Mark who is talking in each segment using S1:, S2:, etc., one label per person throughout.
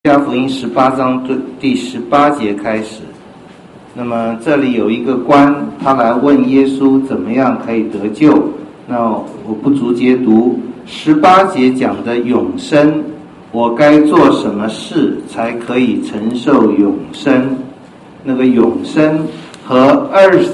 S1: 路加福音18章第18节开始。那么这里有一个官，他来问耶稣怎么样可以得救。那我不逐节读18节讲的永生，我该做什么事才可以承受永生？那个永生和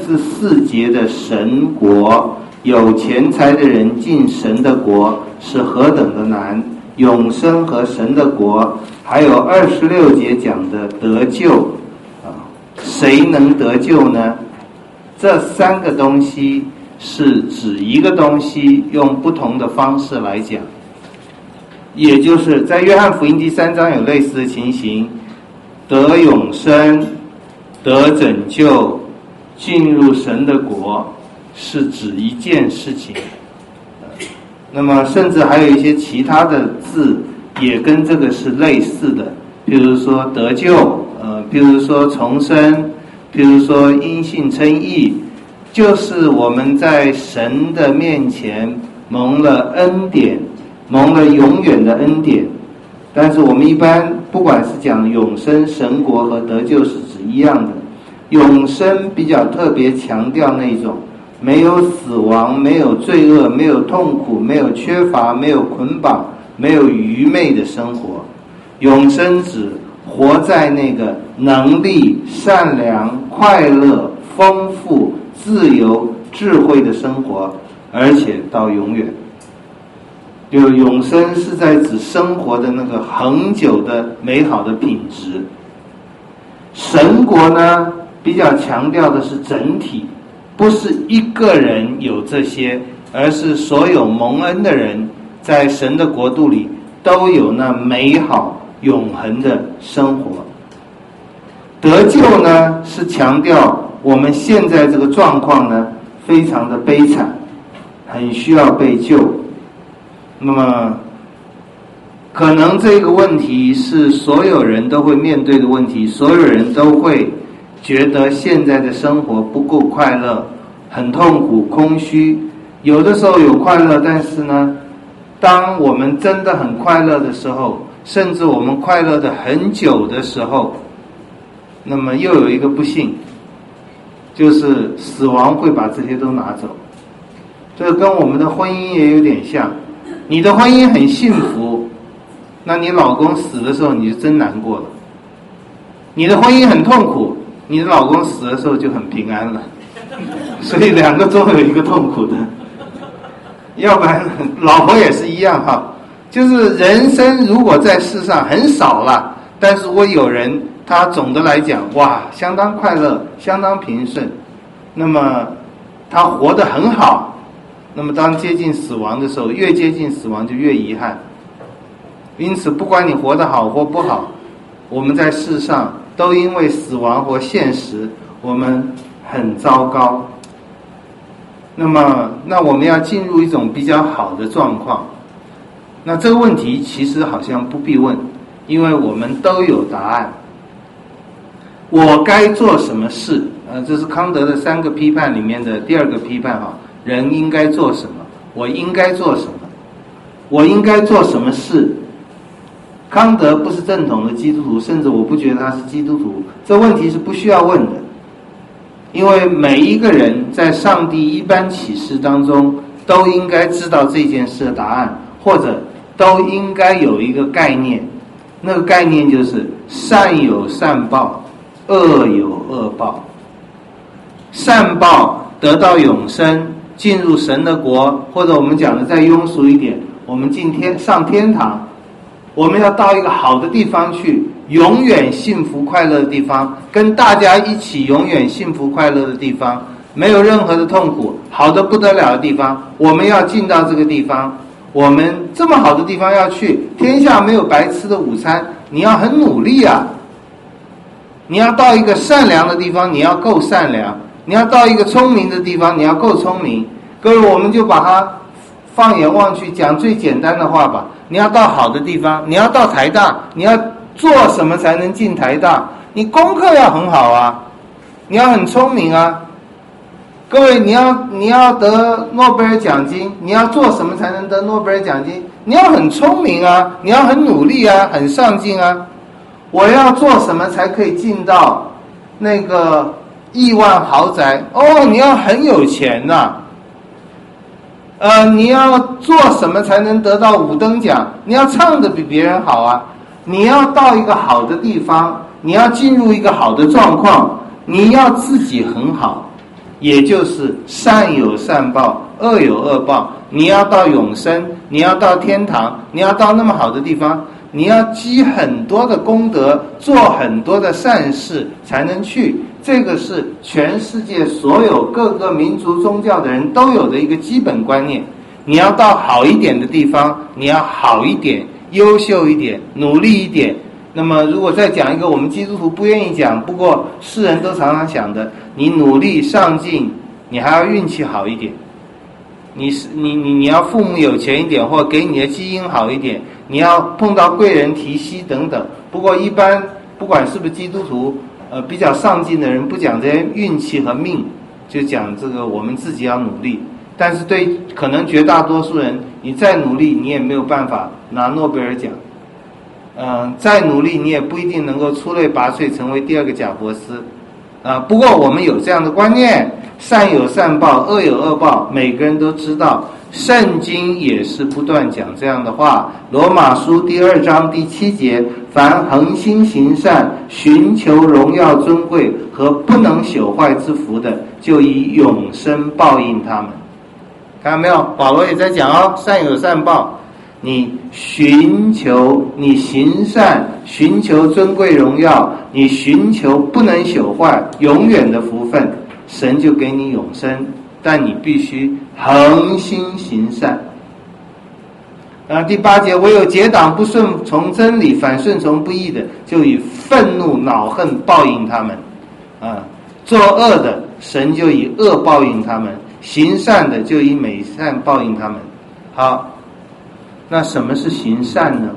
S1: 24节的神国，有钱财的人进神的国是何等的难。永生和神的国，还有26节讲的得救谁能得救呢？这三个东西是指一个东西，用不同的方式来讲。也就是在约翰福音第3章有类似的情形，得永生、得拯救、进入神的国，是指一件事情。那么甚至还有一些其他的字也跟这个是类似的，比如说得救，比如说重生，比如说因信称义，就是我们在神的面前蒙了恩典，蒙了永远的恩典。但是我们一般不管是讲永生、神国和得救是指一样的。永生比较特别强调那种没有死亡，没有罪恶，没有痛苦，没有缺乏，没有捆绑，没有愚昧的生活。永生指活在那个能力、善良、快乐、丰富、自由、智慧的生活，而且到永远。就永生是在指生活的那个恒久的美好的品质。神国呢，比较强调的是整体，不是一个人有这些，而是所有蒙恩的人在神的国度里都有那美好永恒的生活。得救呢，是强调我们现在这个状况呢非常的悲惨，很需要被救。那么可能这个问题是所有人都会面对的问题，所有人都会觉得现在的生活不够快乐，很痛苦、空虚。有的时候有快乐，但是呢，当我们真的很快乐的时候，甚至我们快乐的很久的时候，那么又有一个不幸，就是死亡会把这些都拿走。这跟我们的婚姻也有点像，你的婚姻很幸福，那你老公死的时候你就真难过了。你的婚姻很痛苦，你的老公死的时候就很平安了。所以两个总有一个痛苦的，要不然老婆也是一样哈。就是人生如果在世上很少了，但是如果有人他总的来讲哇相当快乐，相当平顺，那么他活得很好，那么当接近死亡的时候，越接近死亡就越遗憾。因此不管你活得好或不好，我们在世上都因为死亡或现实我们很糟糕。那么我们要进入一种比较好的状况，那这个问题其实好像不必问，因为我们都有答案。我该做什么事？这是康德的3个批判里面的第2个批判哈。人应该做什么？我应该做什么？我应该做什么事？康德不是正统的基督徒，甚至我不觉得他是基督徒。这问题是不需要问的，因为每一个人在上帝一般启示当中都应该知道这件事的答案，或者都应该有一个概念。那个概念就是善有善报，恶有恶报。善报得到永生，进入神的国，或者我们讲的再庸俗一点，我们上天堂，我们要到一个好的地方去，永远幸福快乐的地方，跟大家一起永远幸福快乐的地方，没有任何的痛苦，好的不得了的地方。我们要进到这个地方，我们这么好的地方要去，天下没有白吃的午餐，你要很努力啊。你要到一个善良的地方，你要够善良，你要到一个聪明的地方，你要够聪明。各位，我们就把它放眼望去，讲最简单的话吧。你要到好的地方，你要到台大，你要做什么才能进台大？你功课要很好啊，你要很聪明啊。各位，你要得诺贝尔奖金，你要做什么才能得诺贝尔奖金？你要很聪明啊，你要很努力啊，很上进啊。 我要做什么才可以进到那个亿万豪宅？哦，你要很有钱呐、你要做什么才能得到5等奖？你要唱得比别人好啊！你要到一个好的地方，你要进入一个好的状况，你要自己很好，也就是善有善报，恶有恶报。你要到永生，你要到天堂，你要到那么好的地方，你要积很多的功德，做很多的善事才能去。这个是全世界所有各个民族宗教的人都有的一个基本观念。你要到好一点的地方，你要好一点，优秀一点，努力一点。那么如果再讲一个我们基督徒不愿意讲，不过世人都常常想的，你努力上进，你还要运气好一点，你要父母有钱一点，或给你的基因好一点，你要碰到贵人提携等等。不过一般不管是不是基督徒，比较上进的人不讲这些运气和命，就讲这个我们自己要努力。但是对可能绝大多数人，你再努力你也没有办法拿诺贝尔奖，再努力你也不一定能够出类拔萃成为第2个贾伯斯。不过我们有这样的观念，善有善报，恶有恶报，每个人都知道。圣经也是不断讲这样的话。罗马书第2章第7节，凡恒心行善，寻求荣耀尊贵和不能朽坏之福的，就以永生报应他们。看到没有？保罗也在讲哦，善有善报，你寻求，你行善，寻求尊贵荣耀，你寻求不能朽坏永远的福分，神就给你永生，但你必须恒心行善。第8节，唯有结党不顺从真理，反顺从不义的，就以愤怒恼恨报应他们。作恶的，神就以恶报应他们；行善的，就以美善报应他们。好，那什么是行善呢？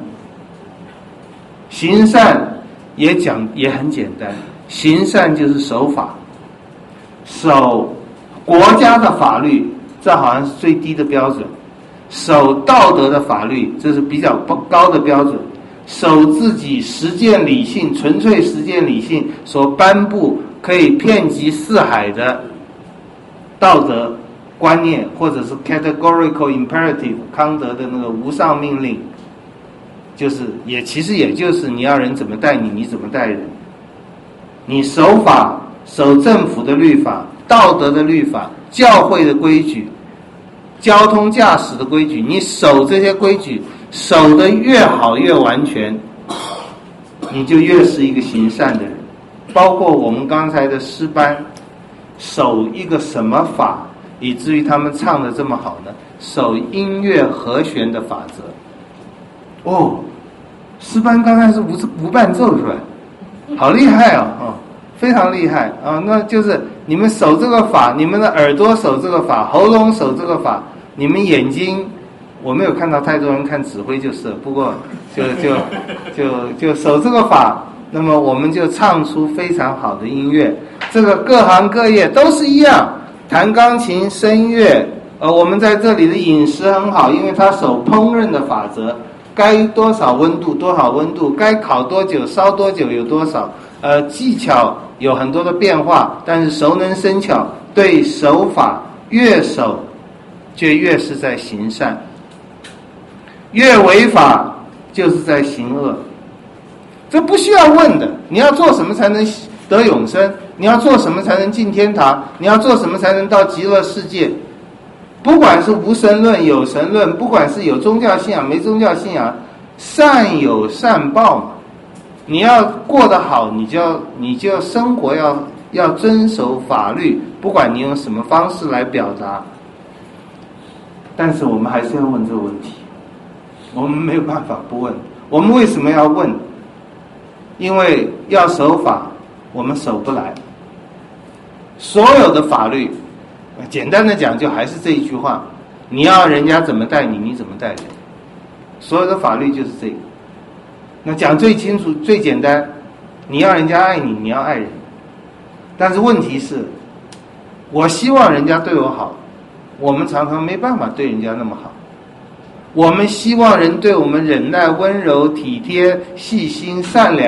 S1: 行善也很简单，行善就是守法，守国家的法律，这好像是最低的标准；守道德的法律，这是比较高的标准；守自己实践理性，纯粹实践理性所颁布可以遍及四海的道德观念，或者是 categorical imperative 康德的那个无上命令，就是其实也就是你要人怎么待你，你怎么待人。你守法，守政府的律法，道德的律法，教会的规矩，交通驾驶的规矩，你守这些规矩，守得越好越完全，你就越是一个行善的人。包括我们刚才的诗班，守一个什么法，以至于他们唱得这么好呢？守音乐和弦的法则。诗班刚才是无伴奏是吧？好厉害哦，非常厉害啊！那就是你们守这个法，你们的耳朵守这个法，喉咙守这个法，你们眼睛，我没有看到太多人看指挥就是了，不过就守这个法，那么我们就唱出非常好的音乐。这个各行各业都是一样，弹钢琴、声乐，我们在这里的饮食很好，因为它守烹饪的法则，该多少温度多少温度，该烤多久烧多久有多少，技巧有很多的变化，但是熟能生巧，对守法越守就越是在行善，越违法就是在行恶。这不需要问的，你要做什么才能得永生？你要做什么才能进天堂？你要做什么才能到极乐世界？不管是无神论有神论，不管是有宗教信仰没宗教信仰，善有善报嘛。你要过得好，你就生活要遵守法律，不管你用什么方式来表达。但是我们还是要问这个问题，我们没有办法不问。我们为什么要问？因为要守法我们守不来。所有的法律简单的讲就还是这一句话，你要人家怎么待你，你怎么待人。所有的法律就是这个。那讲最清楚最简单，你要人家爱你，你要爱人。但是问题是，我希望人家对我好，我们常常没办法对人家那么好。我们希望人对我们忍耐、温柔、体贴、细心、善良，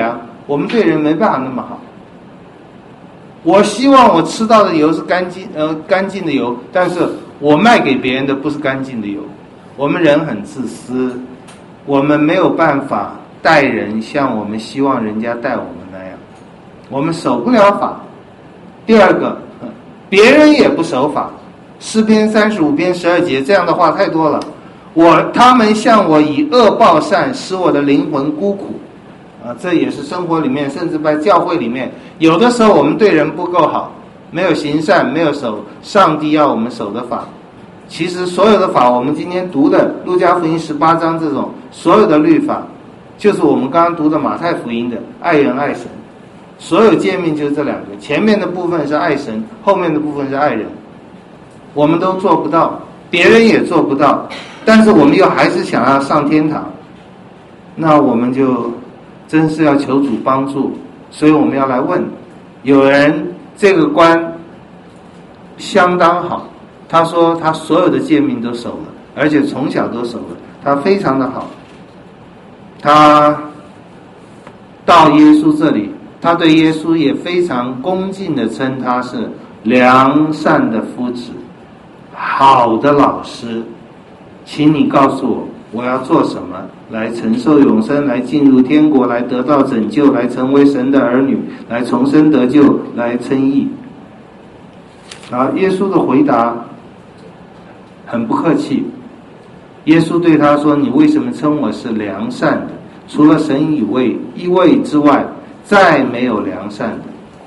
S1: 我们对人没办法那么好。我希望我吃到的油是干净的油，但是我卖给别人的不是干净的油。我们人很自私，我们没有办法待人像我们希望人家待我们那样，我们守不了法。第二个，别人也不守法。诗篇35篇12节，这样的话太多了。他们向我以恶报善，使我的灵魂孤苦。这也是生活里面，甚至在教会里面，有的时候我们对人不够好，没有行善，没有守上帝要我们守的法。其实所有的法，我们今天读的路加福音18章这种所有的律法，就是我们刚刚读的马太福音的爱人爱神，所有诫命就是这两个，前面的部分是爱神，后面的部分是爱人。我们都做不到，别人也做不到，但是我们又还是想要上天堂，那我们就真是要求主帮助。所以我们要来问，有人这个官相当好，他说他所有的诫命都守了，而且从小都守了，他非常的好。他到耶稣这里，他对耶稣也非常恭敬地称他是良善的夫子，好的老师，请你告诉我，我要做什么来承受永生，来进入天国，来得到拯救，来成为神的儿女，来重生得救，来称义。耶稣的回答很不客气。耶稣对他说，你为什么称我是良善的？除了神一位之外，再没有良善的。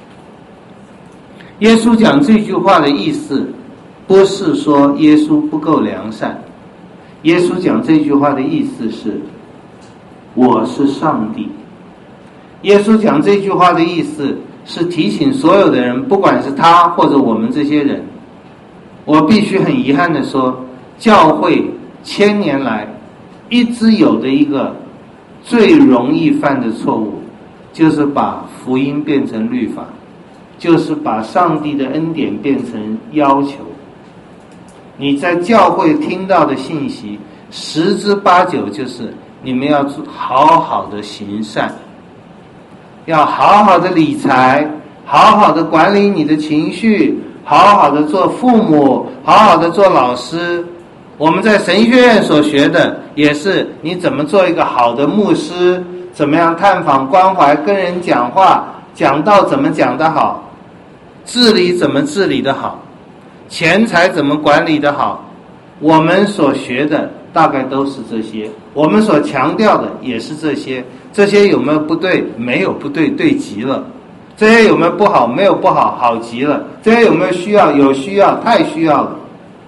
S1: 耶稣讲这句话的意思不是说耶稣不够良善，耶稣讲这句话的意思是我是上帝。耶稣讲这句话的意思是提醒所有的人，不管是他或者我们这些人，我必须很遗憾地说，教会1000年来一直有的一个最容易犯的错误，就是把福音变成律法，就是把上帝的恩典变成要求。你在教会听到的信息10之8九就是你们要好好的行善，要好好的理财，好好的管理你的情绪，好好的做父母，好好的做老师。我们在神学院所学的也是你怎么做一个好的牧师，怎么样探访关怀，跟人讲话，讲道怎么讲得好，治理怎么治理得好，钱财怎么管理得好。我们所学的大概都是这些，我们所强调的也是这些。这些有没有不对？没有不对，对极了。这些有没有不好？没有不好，好极了。这些有没有需要？有需要，太需要了。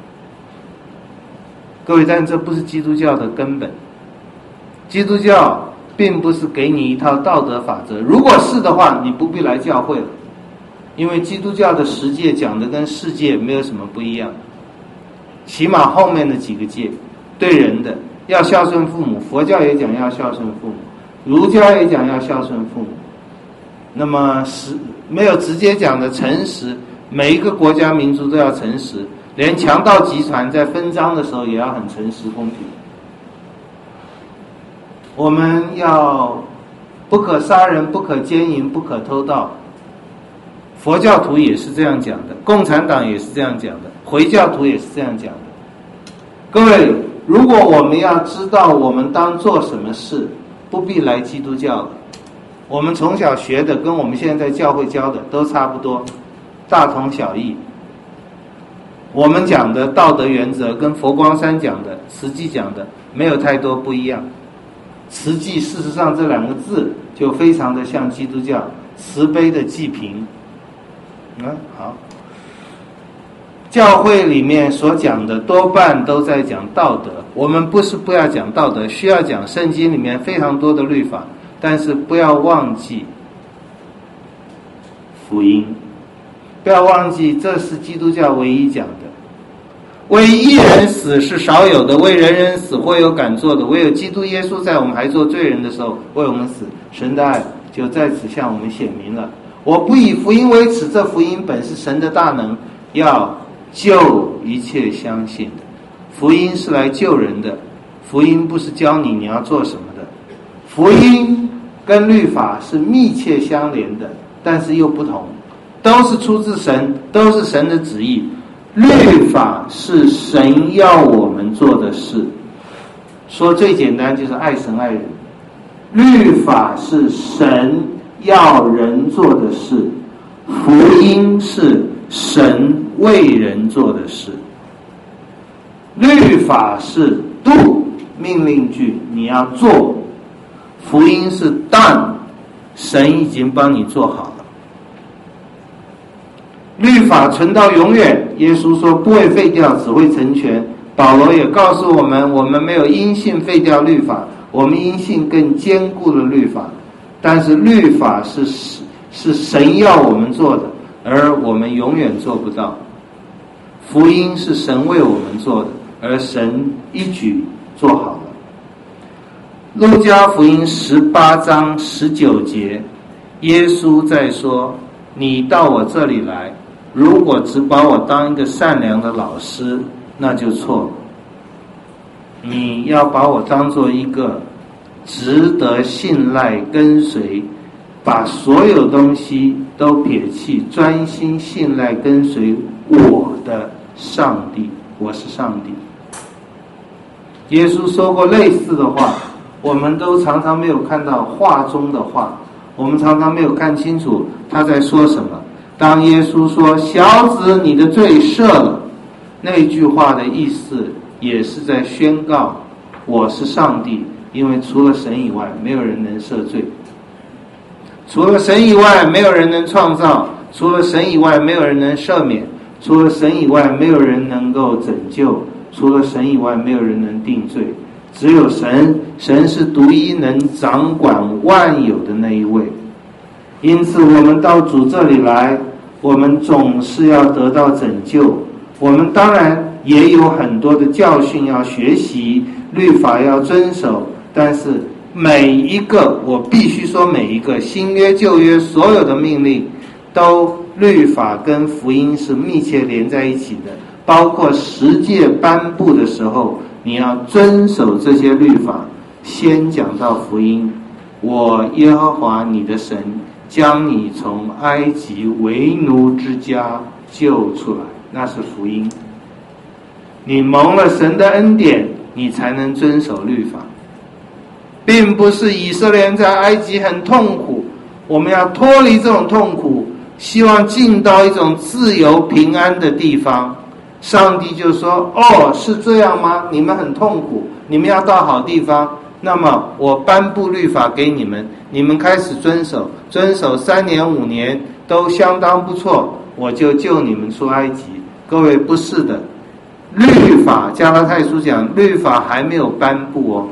S1: 各位，但这不是基督教的根本。基督教并不是给你一套道德法则，如果是的话，你不必来教会了，因为基督教的十诫讲的跟世界没有什么不一样，起码后面的几个诫，对人的要孝顺父母，佛教也讲要孝顺父母，儒家也讲要孝顺父母。那么没有直接讲的诚实，每一个国家民族都要诚实，连强盗集团在分赃的时候也要很诚实公平。我们要不可杀人，不可奸淫，不可偷盗。佛教徒也是这样讲的，共产党也是这样讲的，回教徒也是这样讲的。各位，如果我们要知道我们当做什么事，不必来基督教了。我们从小学的跟我们现在在教会教的都差不多，大同小异。我们讲的道德原则跟佛光山讲的、慈济讲的没有太多不一样。慈济事实上这两个字就非常的像基督教，慈悲的济贫。好，教会里面所讲的多半都在讲道德，我们不是不要讲道德，需要讲圣经里面非常多的律法，但是不要忘记福音，不要忘记这是基督教唯一讲的。为一人死是少有的，为人人死或有敢做的，唯有基督耶稣在我们还做罪人的时候为我们死，神的爱就在此向我们显明了。我不以福音为耻，这福音本是神的大能，要救一切相信的。福音是来救人的，福音不是教你要做什么的，福音跟律法是密切相连的，但是又不同，都是出自神，都是神的旨意。律法是神要我们做的事，说最简单就是爱神爱人。律法是神要人做的事，福音是神为人做的事。律法是 do 命令句，你要做；福音是 done， 神已经帮你做好了。律法存到永远，耶稣说不会废掉，只会成全。保罗也告诉我们，我们没有因信废掉律法，我们因信更坚固了律法。但是律法是神要我们做的，而我们永远做不到。福音是神为我们做的，而神一举做好了。路加福音18章19节，耶稣在说，你到我这里来，如果只把我当一个善良的老师，那就错了。你要把我当做一个值得信赖跟随，把所有东西都撇弃，专心信赖跟随我的上帝。我是上帝。耶稣说过类似的话，我们都常常没有看到话中的话，我们常常没有看清楚他在说什么。当耶稣说小子你的罪赦了，那句话的意思也是在宣告我是上帝，因为除了神以外没有人能赦罪，除了神以外没有人能创造，除了神以外没有人能赦免，除了神以外没有人能够拯救，除了神以外没有人能定罪，只有神，神是独一能掌管万有的那一位。因此我们到主这里来，我们总是要得到拯救。我们当然也有很多的教训要学习，律法要遵守，但是每一个，我必须说每一个新约旧约所有的命令，都律法跟福音是密切连在一起的。包括十诫颁布的时候，你要遵守这些律法。先讲到福音，我耶和华你的神将你从埃及为奴之家救出来，那是福音。你蒙了神的恩典，你才能遵守律法，并不是以色列人在埃及很痛苦，我们要脱离这种痛苦，希望进到一种自由平安的地方。上帝就说，哦，是这样吗？你们很痛苦，你们要到好地方，那么我颁布律法给你们，你们开始遵守3年5年都相当不错，我就救你们出埃及。各位，不是的，律法加拉太书讲律法还没有颁布哦，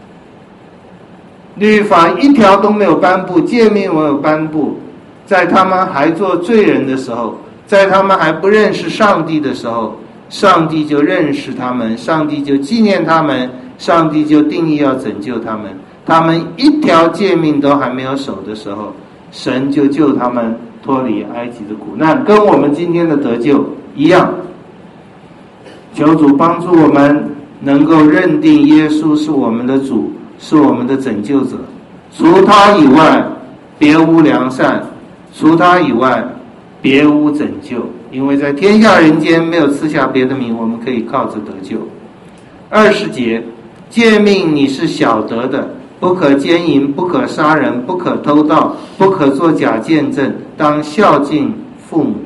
S1: 律法一条都没有颁布，诫命没有颁布，在他们还做罪人的时候，在他们还不认识上帝的时候，上帝就认识他们，上帝就纪念他们，上帝就定义要拯救他们。他们一条诫命都还没有守的时候，神就救他们脱离埃及的苦难，跟我们今天的得救一样。求主帮助我们能够认定耶稣是我们的主，是我们的拯救者，除他以外别无良善，除他以外别无拯救，因为在天下人间没有赐下别的名，我们可以靠着得救。20节，诫命你是晓得的，不可奸淫，不可杀人，不可偷盗，不可作假见证，当孝敬父母。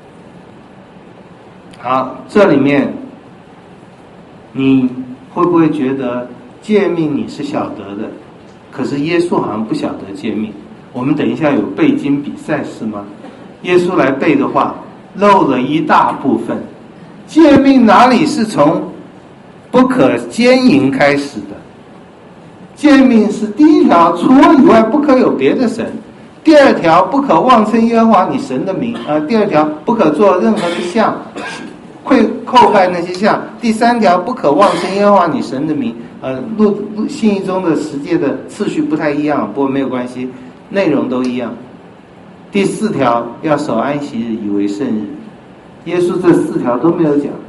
S1: 好，这里面你会不会觉得诫命你是晓得的，可是耶稣好像不晓得诫命？我们等一下有背经比赛是吗？耶稣来背的话漏了一大部分。诫命哪里是从不可奸淫开始的？诫命是第一条，除我以外不可有别的神；第二条，不可妄称耶和华你神的名；第二条，不可做任何的像，会叩拜那些像；第三条，不可妄称耶和华你神的名。信义中的十诫的次序不太一样，不过没有关系，内容都一样。第4条，要守安息日以为圣日。耶稣这4条都没有讲。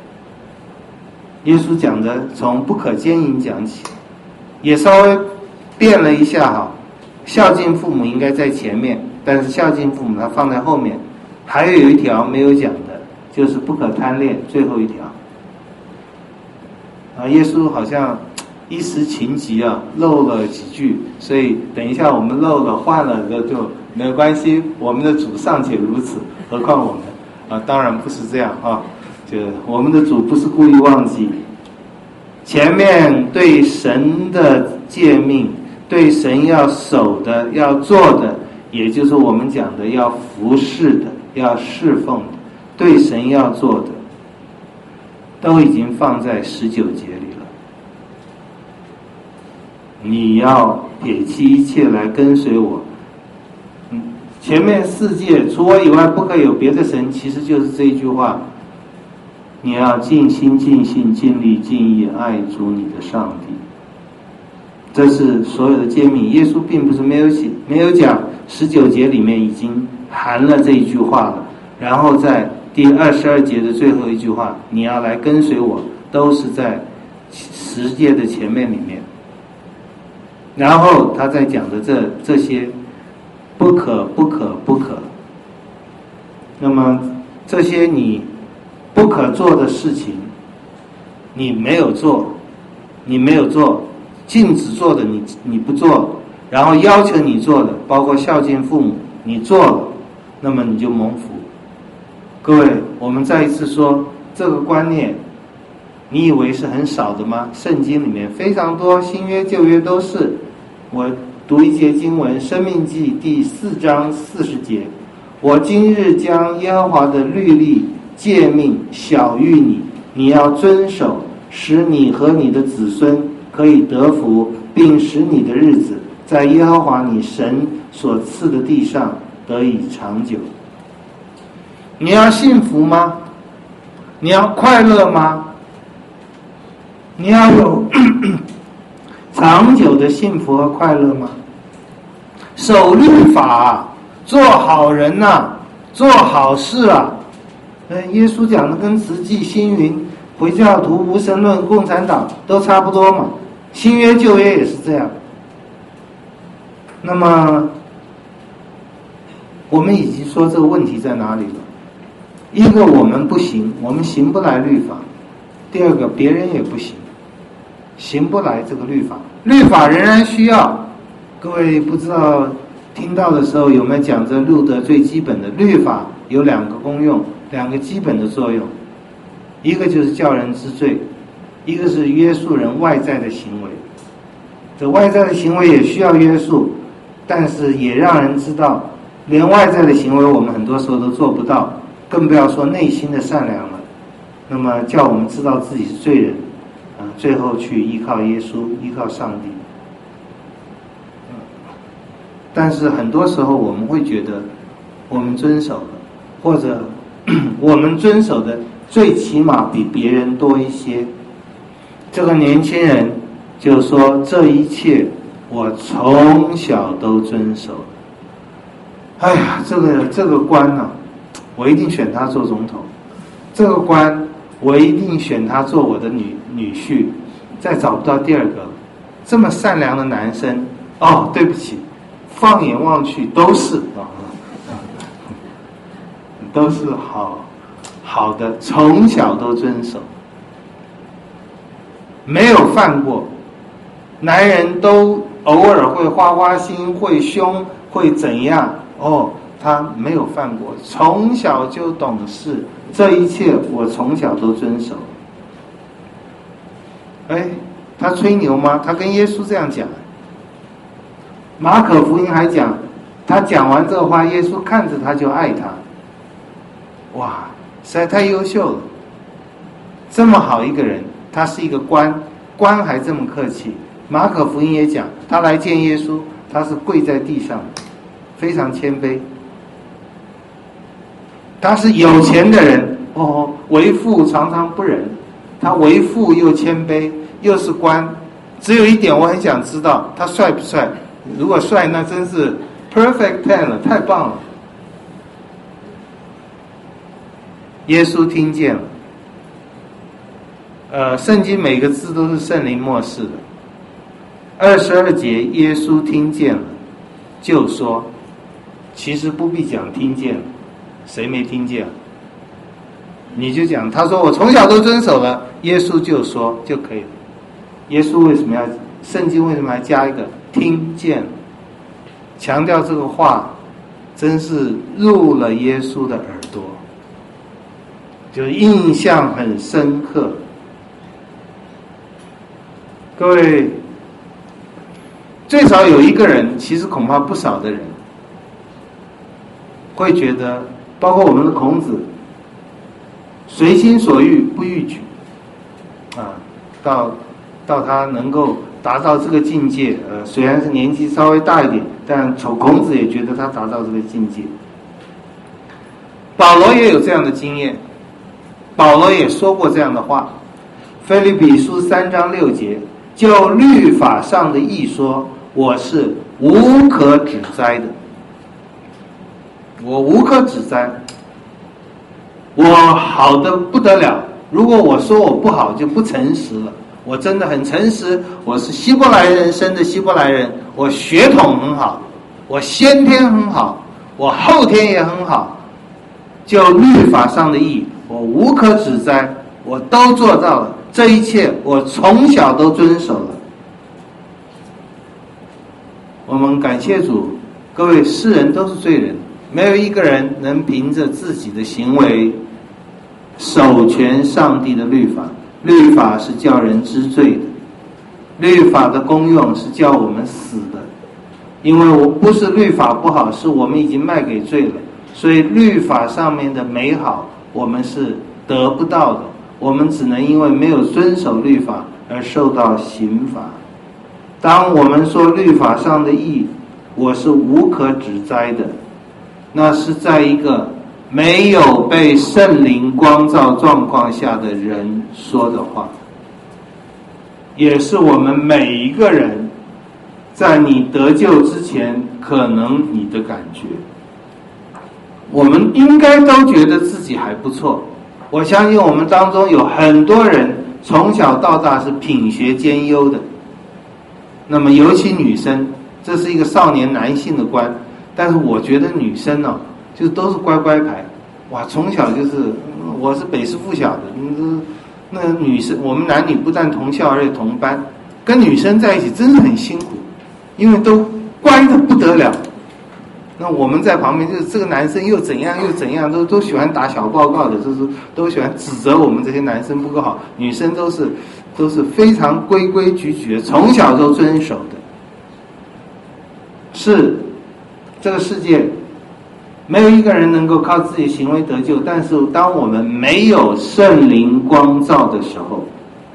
S1: 耶稣讲的从不可奸淫讲起，也稍微变了一下哈，孝敬父母应该在前面，但是孝敬父母它放在后面。还有一条没有讲的，就是不可贪恋，最后一条。耶稣好像一时情急啊，漏了几句，所以等一下我们漏了换了就没有关系，我们的主尚且如此，何况我们当然不是这样啊，就我们的主不是故意忘记。前面对神的诫命，对神要守的要做的，也就是我们讲的要服侍的要侍奉的，对神要做的都已经放在19节里了。你要撇弃一切来跟随我。前面4诫除我以外不可有别的神，其实就是这一句话，你要尽心尽性尽力尽意爱主你的上帝。这是所有的诫命，耶稣并不是没有讲，19节里面已经含了这一句话了，然后在第22节的最后一句话，你要来跟随我，都是在10诫的前面里面。然后他在讲的这些不可，那么这些你不可做的事情你没有做，禁止做的你不做，然后要求你做的包括孝敬父母你做了，那么你就蒙福。各位，我们再一次说，这个观念你以为是很少的吗？圣经里面非常多，新约旧约都是。我读一节经文，申命记第4章40节，我今日将耶和华的律例诫命晓谕你，你要遵守，使你和你的子孙可以得福，并使你的日子在耶和华你神所赐的地上得以长久。你要幸福吗？你要快乐吗？你要有长久的幸福和快乐吗？守律法，做好人做好事耶稣讲的跟慈济、星云、回教徒、无神论、共产党都差不多嘛，新约旧约也是这样。那么我们已经说这个问题在哪里了？一个，我们不行，我们行不来律法；第二个，别人也不行，行不来这个律法。律法仍然需要。各位不知道听到的时候有没有讲这路德最基本的律法有2个功用，2个基本的作用，一个就是叫人知罪，一个是约束人外在的行为。这外在的行为也需要约束，但是也让人知道，连外在的行为我们很多时候都做不到，更不要说内心的善良了。那么叫我们知道自己是罪人最后去依靠耶稣，依靠上帝。但是很多时候我们会觉得我们遵守了，或者我们遵守的最起码比别人多一些。这个年轻人就说，这一切我从小都遵守。哎呀，这个官我一定选他做总统，这个官我一定选他做我的女婿，再找不到第二个了。这么善良的男生，对不起，放眼望去都是都是好的，从小都遵守，没有犯过。男人都偶尔会花心，会凶，会怎样？他没有犯过，从小就懂事，这一切我从小都遵守。他吹牛吗？他跟耶稣这样讲。马可福音还讲，他讲完这话，耶稣看着他就爱他。哇，实在太优秀了！这么好一个人，他是一个官还这么客气。马可福音也讲，他来见耶稣，他是跪在地上，非常谦卑。他是有钱的人，为富常常不仁，他为富又谦卑，又是官。只有一点我很想知道，他帅不帅？如果帅，那真是 perfect 10了，太棒了。耶稣听见了，圣经每个字都是圣灵默示的。 22节，耶稣听见了，就说，其实不必讲听见了，谁没听见？你就讲，他说我从小都遵守了，耶稣就说就可以了。耶稣为什么要，圣经为什么还加一个听见？强调这个话真是入了耶稣的耳朵，就印象很深刻。各位，最少有一个人，其实恐怕不少的人会觉得，包括我们的孔子，随心所欲不逾矩啊，到他能够达到这个境界，虽然是年纪稍微大一点，但孔子也觉得他达到这个境界。保罗也有这样的经验，保罗也说过这样的话，腓立比书3章6节，就律法上的义说，我是无可指摘的，我无可指摘，我好的不得了，如果我说我不好就不诚实了，我真的很诚实，我是希伯来人生的希伯来人，我血统很好，我先天很好，我后天也很好，就律法上的义，我无可指摘，我都做到了，这一切我从小都遵守了。我们感谢主，各位，世人都是罪人，没有一个人能凭着自己的行为守全上帝的律法。律法是叫人知罪的，律法的功用是叫我们死的，因为我不是律法不好，是我们已经卖给罪了，所以律法上面的美好我们是得不到的，我们只能因为没有遵守律法而受到刑罚。当我们说律法上的义我是无可指摘的，那是在一个没有被圣灵光照状况下的人说的话，也是我们每一个人在你得救之前可能你的感觉。我们应该都觉得自己还不错，我相信我们当中有很多人从小到大是品学兼优的，那么尤其女生，这是一个少年男性的观，但是我觉得女生呢，就都是乖乖牌，哇，从小就是，我是北师附小的，那女生，我们男女不但同校而且同班，跟女生在一起真是很辛苦，因为都乖得不得了。那我们在旁边，就是这个男生又怎样又怎样，都喜欢打小报告的，就是都喜欢指责我们这些男生不够好，女生都是非常规规矩矩的，从小都遵守的。是这个世界没有一个人能够靠自己行为得救，但是当我们没有圣灵光照的时候，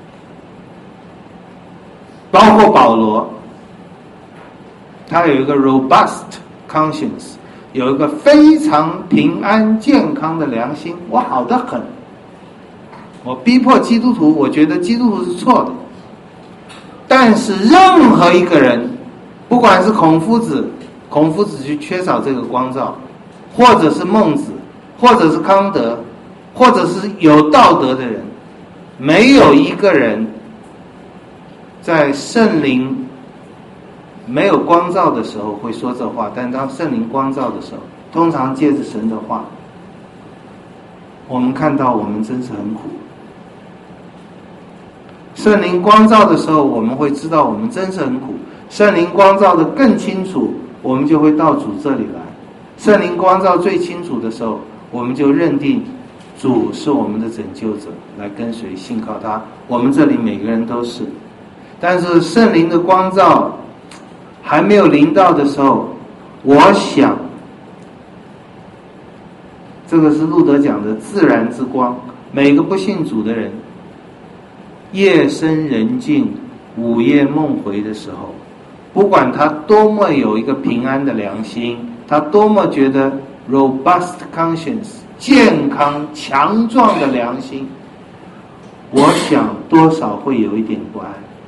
S1: 包括保罗，他有一个 robust conscience， 有一个非常平安健康的良心，我好得很，我逼迫基督徒，我觉得基督徒是错的，但是任何一个人，不管是孔夫子就缺少这个光照，或者是孟子，或者是康德，或者是有道德的人，没有一个人在圣灵没有光照的时候会说这话，但当圣灵光照的时候，通常借着神的话，我们看到我们真是很苦。圣灵光照的时候，我们会知道我们真是很苦。圣灵光照的更清楚，我们就会到主这里来。圣灵光照最清楚的时候，我们就认定主是我们的拯救者，来跟随信靠他。我们这里每个人都是，但是圣灵的光照还没有临到的时候，我想这个是路德讲的自然之光。每个不信主的人，夜深人静午夜梦回的时候，不管他多么有一个平安的良心，他多么觉得 robust conscience 健康强壮的良心，我想多少会有一点不安。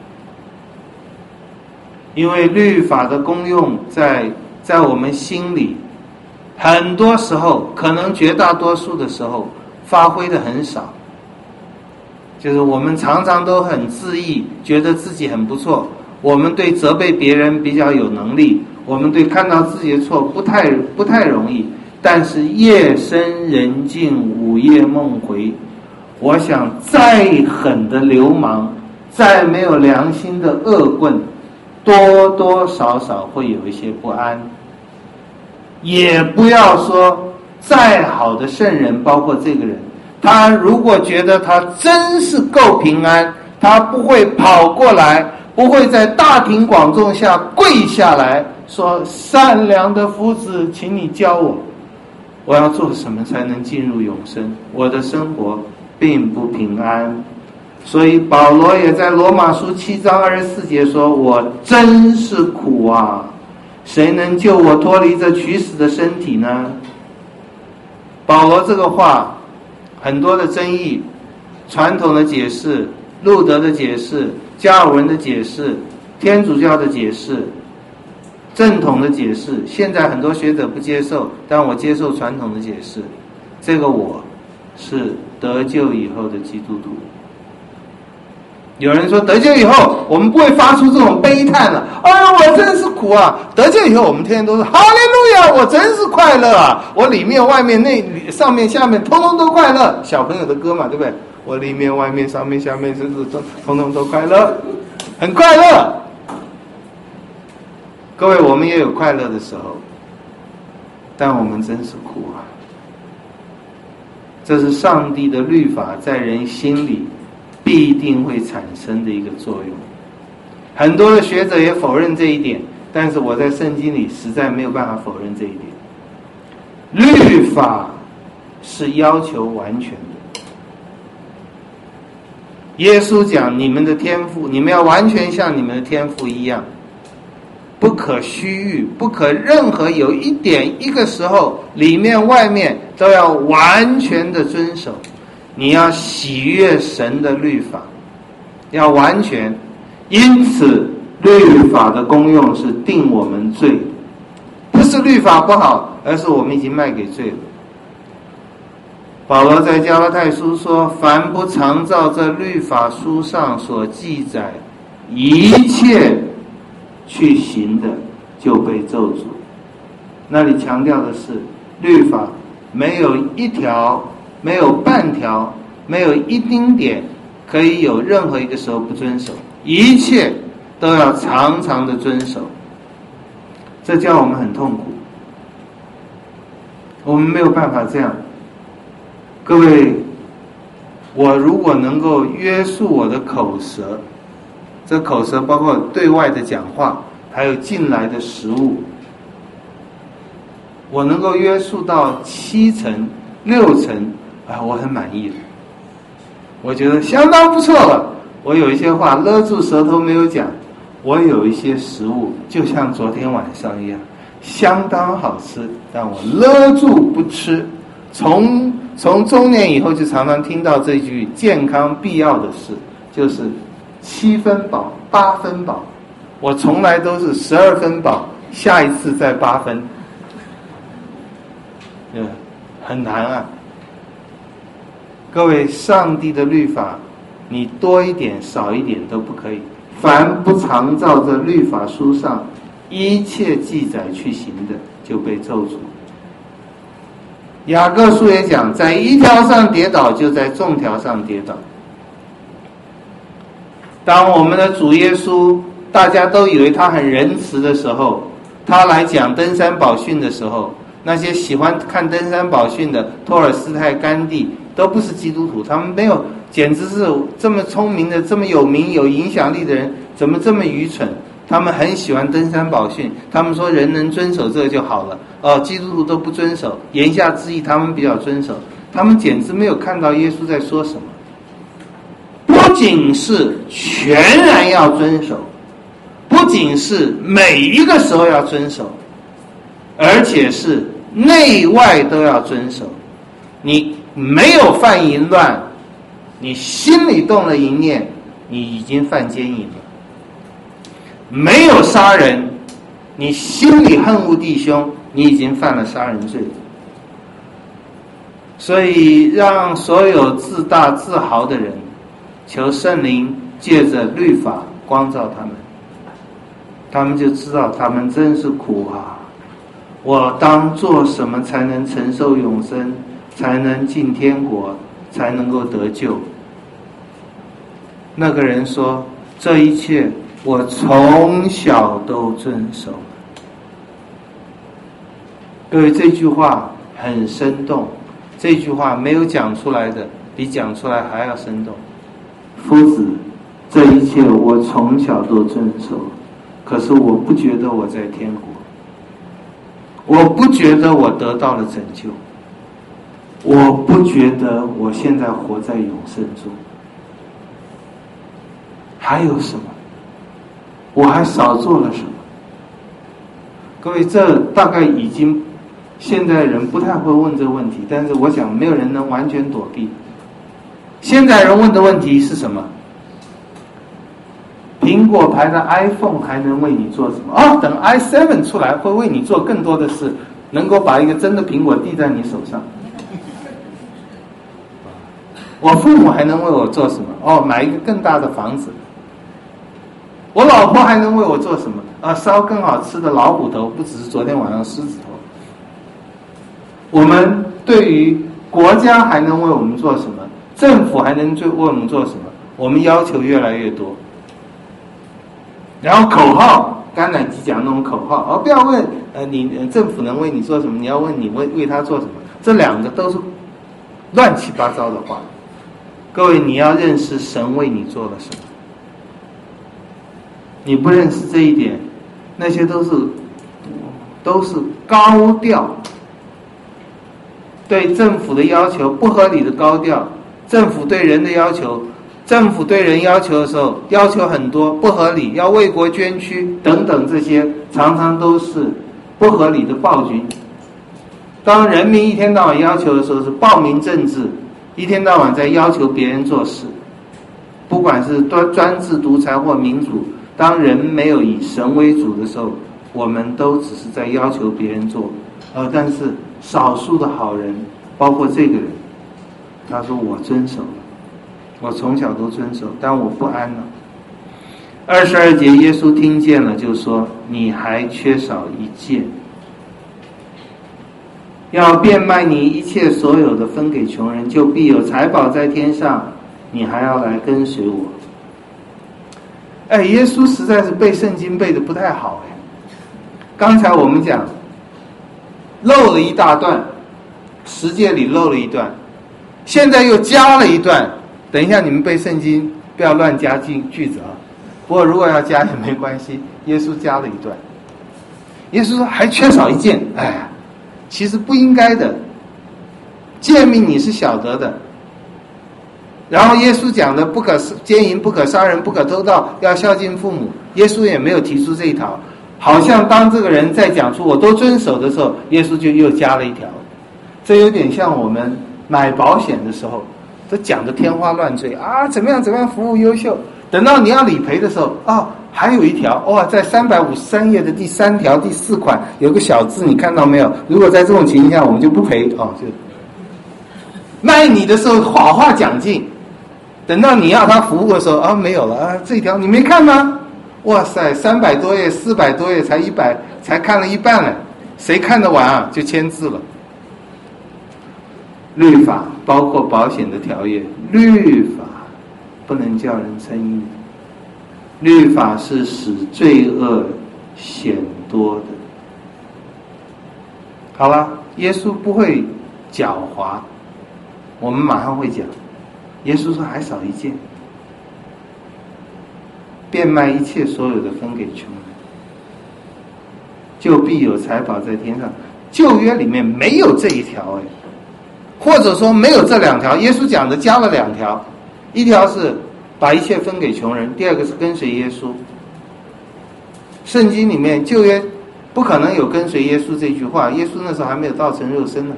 S1: 因为律法的功用在我们心里，很多时候，可能绝大多数的时候发挥的很少，就是我们常常都很自意，觉得自己很不错， 我们对责备别人比较有能力，我们对看到自己的错不太容易。但是夜深人静，午夜梦回，我想再狠的流氓，再没有良心的恶棍，多多少少会有一些不安。也不要说再好的圣人，包括这个人，他如果觉得他真是够平安，他不会跑过来，不会在大庭广众下跪下来说，善良的夫子，请你教我要做什么才能进入永生，我的生活并不平安。所以保罗也在罗马书7章24节说，我真是苦啊，谁能救我脱离这取死的身体呢？保罗这个话很多的争议，传统的解释，路德的解释，加尔文的解释，天主教的解释，正统的解释，现在很多学者不接受，但我接受传统的解释。这个我是得救以后的基督徒。有人说得救以后我们不会发出这种悲叹了，我真是苦啊。得救以后我们天天都是哈利路亚，我真是快乐啊，我里面外面上面下面通通都快乐。小朋友的歌嘛，对不对？我里面外面上面下面是通通都快乐，很快乐。各位，我们也有快乐的时候，但我们真是苦啊。这是上帝的律法在人心里必定会产生的一个作用。很多的学者也否认这一点，但是我在圣经里实在没有办法否认这一点。律法是要求完全的。耶稣讲，你们的天父，你们要完全像你们的天父一样，不可虚誉，不可任何有一个时候里面外面都要完全的遵守。你要喜悦神的律法，要完全。因此律法的功用是定我们罪，不是律法不好，而是我们已经卖给罪了。保罗在加拉太书说，凡不常照这律法书上所记载一切去行的，就被咒诅。那里强调的是，律法没有一条，没有半条，没有一丁点可以有任何一个时候不遵守，一切都要常常的遵守。这叫我们很痛苦，我们没有办法这样。各位，我如果能够约束我的口舌，这口舌包括对外的讲话，还有进来的食物，我能够约束到7成6成，我很满意了，我觉得相当不错了。我有一些话勒住舌头没有讲，我有一些食物就像昨天晚上一样相当好吃，但我勒住不吃。从中年以后就常常听到这句健康必要的事，就是7分饱8分饱，我从来都是12分饱，下一次再8分，很难啊。各位，上帝的律法你多一点少一点都不可以，凡不常照着律法书上一切记载去行的，就被咒诅。雅各书也讲，在一条上跌倒，就在众条上跌倒。当我们的主耶稣大家都以为他很仁慈的时候，他来讲登山宝训的时候，那些喜欢看登山宝训的托尔斯泰、甘地都不是基督徒，他们没有，简直是这么聪明的、这么有名有影响力的人怎么这么愚蠢。他们很喜欢登山宝训，他们说人能遵守这个就好了，基督徒都不遵守，言下之意他们比较遵守。他们简直没有看到耶稣在说什么。不仅是全然要遵守，不仅是每一个时候要遵守，而且是内外都要遵守。你没有犯淫乱，你心里动了淫念，你已经犯奸淫了。没有杀人，你心里恨恶弟兄，你已经犯了杀人罪。所以让所有自大自豪的人，求圣灵借着律法光照他们， 他们就知道他们真是苦啊！我当做什么才能承受永生，才能进天国，才能够得救？那个人说：这一切我从小都遵守。各位，这句话很生动，这句话没有讲出来的比讲出来还要生动。夫子，这一切我从小都遵守，可是我不觉得我在天国，我不觉得我得到了拯救，我不觉得我现在活在永生中。还有什么？我还少做了什么？各位，这大概已经现在人不太会问这个问题，但是我想没有人能完全躲避。现在人问的问题是什么？苹果牌的 iPhone 还能为你做什么？等 i7 出来会为你做更多的事，能够把一个真的苹果递在你手上。我父母还能为我做什么？买一个更大的房子。我老婆还能为我做什么？烧更好吃的老虎头，不只是昨天晚上狮子头。我们对于国家还能为我们做什么？政府还能为我们做什么？我们要求越来越多。然后口号，橄榄枝讲那种口号，不要问你政府能为你做什么，你要问你为他做什么。这两个都是乱七八糟的话。各位，你要认识神为你做了什么。你不认识这一点，那些都是高调，对政府的要求不合理的高调。政府对人的要求，政府对人要求的时候要求很多，不合理，要为国捐躯等等，这些常常都是不合理的暴君。当人民一天到晚要求的时候，是暴民政治，一天到晚在要求别人做事，不管是专制独裁或民主。当人没有以神为主的时候，我们都只是在要求别人做。但是少数的好人，包括这个人，他说我遵守了，我从小都遵守，但我不安了。22节耶稣听见了，就说你还缺少一件，要变卖你一切所有的分给穷人，就必有财宝在天上，你还要来跟随我。耶稣实在是背圣经背得不太好。刚才我们讲漏了一大段，10节里漏了一段，现在又加了一段。等一下你们背圣经不要乱加句子啊。不过如果要加也没关系，耶稣加了一段。耶稣说还缺少一件，其实不应该的，诫命你是晓得的。然后耶稣讲的不可奸淫，不可杀人，不可偷盗，要孝敬父母，耶稣也没有提出这一条。好像当这个人在讲出我都遵守的时候，耶稣就又加了一条。这有点像我们买保险的时候都讲的天花乱坠怎么样服务优秀，等到你要理赔的时候还有一条在353页的第3条第4款有个小字，你看到没有？如果在这种情况下我们就不赔就卖你的时候好话讲尽，等到你要他服务的时候没有了这一条你没看吗？哇塞，300多页400多页才100，才看了一半了，谁看得完就签字了。律法包括保险的条约，律法不能叫人称义，律法是使罪恶显多的。好了，耶稣不会狡猾，我们马上会讲。耶稣说还少一件，变卖一切所有的分给穷人，就必有财宝在天上。旧约里面没有这一条或者说没有这2条，耶稣讲的加了2条，一条是把一切分给穷人，第二个是跟随耶稣。圣经里面旧约不可能有跟随耶稣这句话，耶稣那时候还没有道成肉身呢。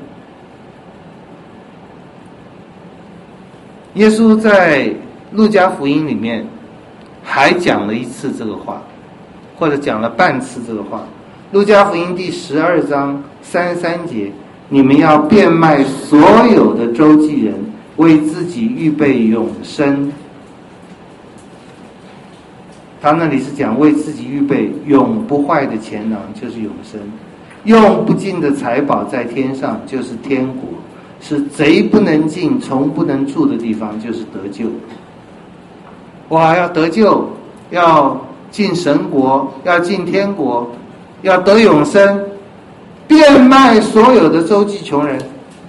S1: 耶稣在路加福音里面还讲了一次这个话，或者讲了半次这个话。路加福音第12章33节，你们要变卖所有的周济人，为自己预备永生。 他那里是讲为自己预备永不坏的钱囊，就是永生；用不尽的财宝在天上，就是天国，是贼不能进、虫不能住的地方，就是得救。哇，要得救，要进神国，要进天国，要得永生，变卖所有的周济穷人。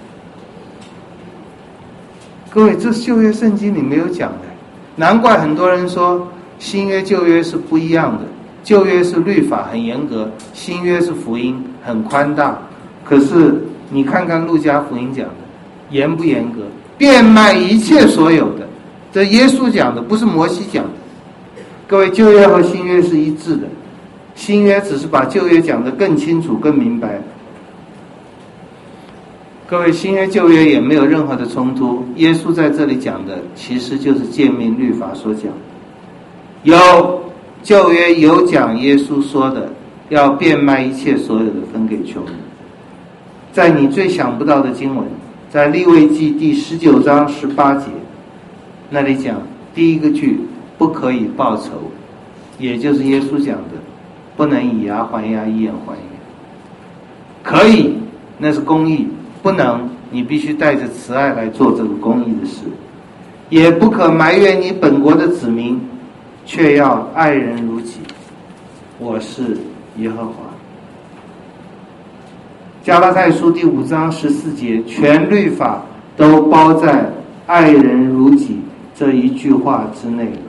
S1: 各位，这旧约圣经里没有讲的，难怪很多人说新约旧约是不一样的，旧约是律法很严格，新约是福音很宽大。可是你看看路加福音讲的严不严格？变卖一切所有的，这耶稣讲的，不是摩西讲的。各位，旧约和新约是一致的，新约只是把旧约讲得更清楚更明白。各位，新约旧约也没有任何的冲突，耶稣在这里讲的其实就是诫命律法所讲的。有旧约有讲耶稣说的要变卖一切所有的分给穷人，在你最想不到的经文，在利未记第19章18节那里讲第一个句不可以报仇，也就是耶稣讲的不能以牙还牙以眼还眼。可以，那是公义，不能，你必须带着慈爱来做这个公义的事。也不可埋怨你本国的子民，却要爱人如己，我是耶和华。加拉太书第5章14节，全律法都包在爱人如己这一句话之内了。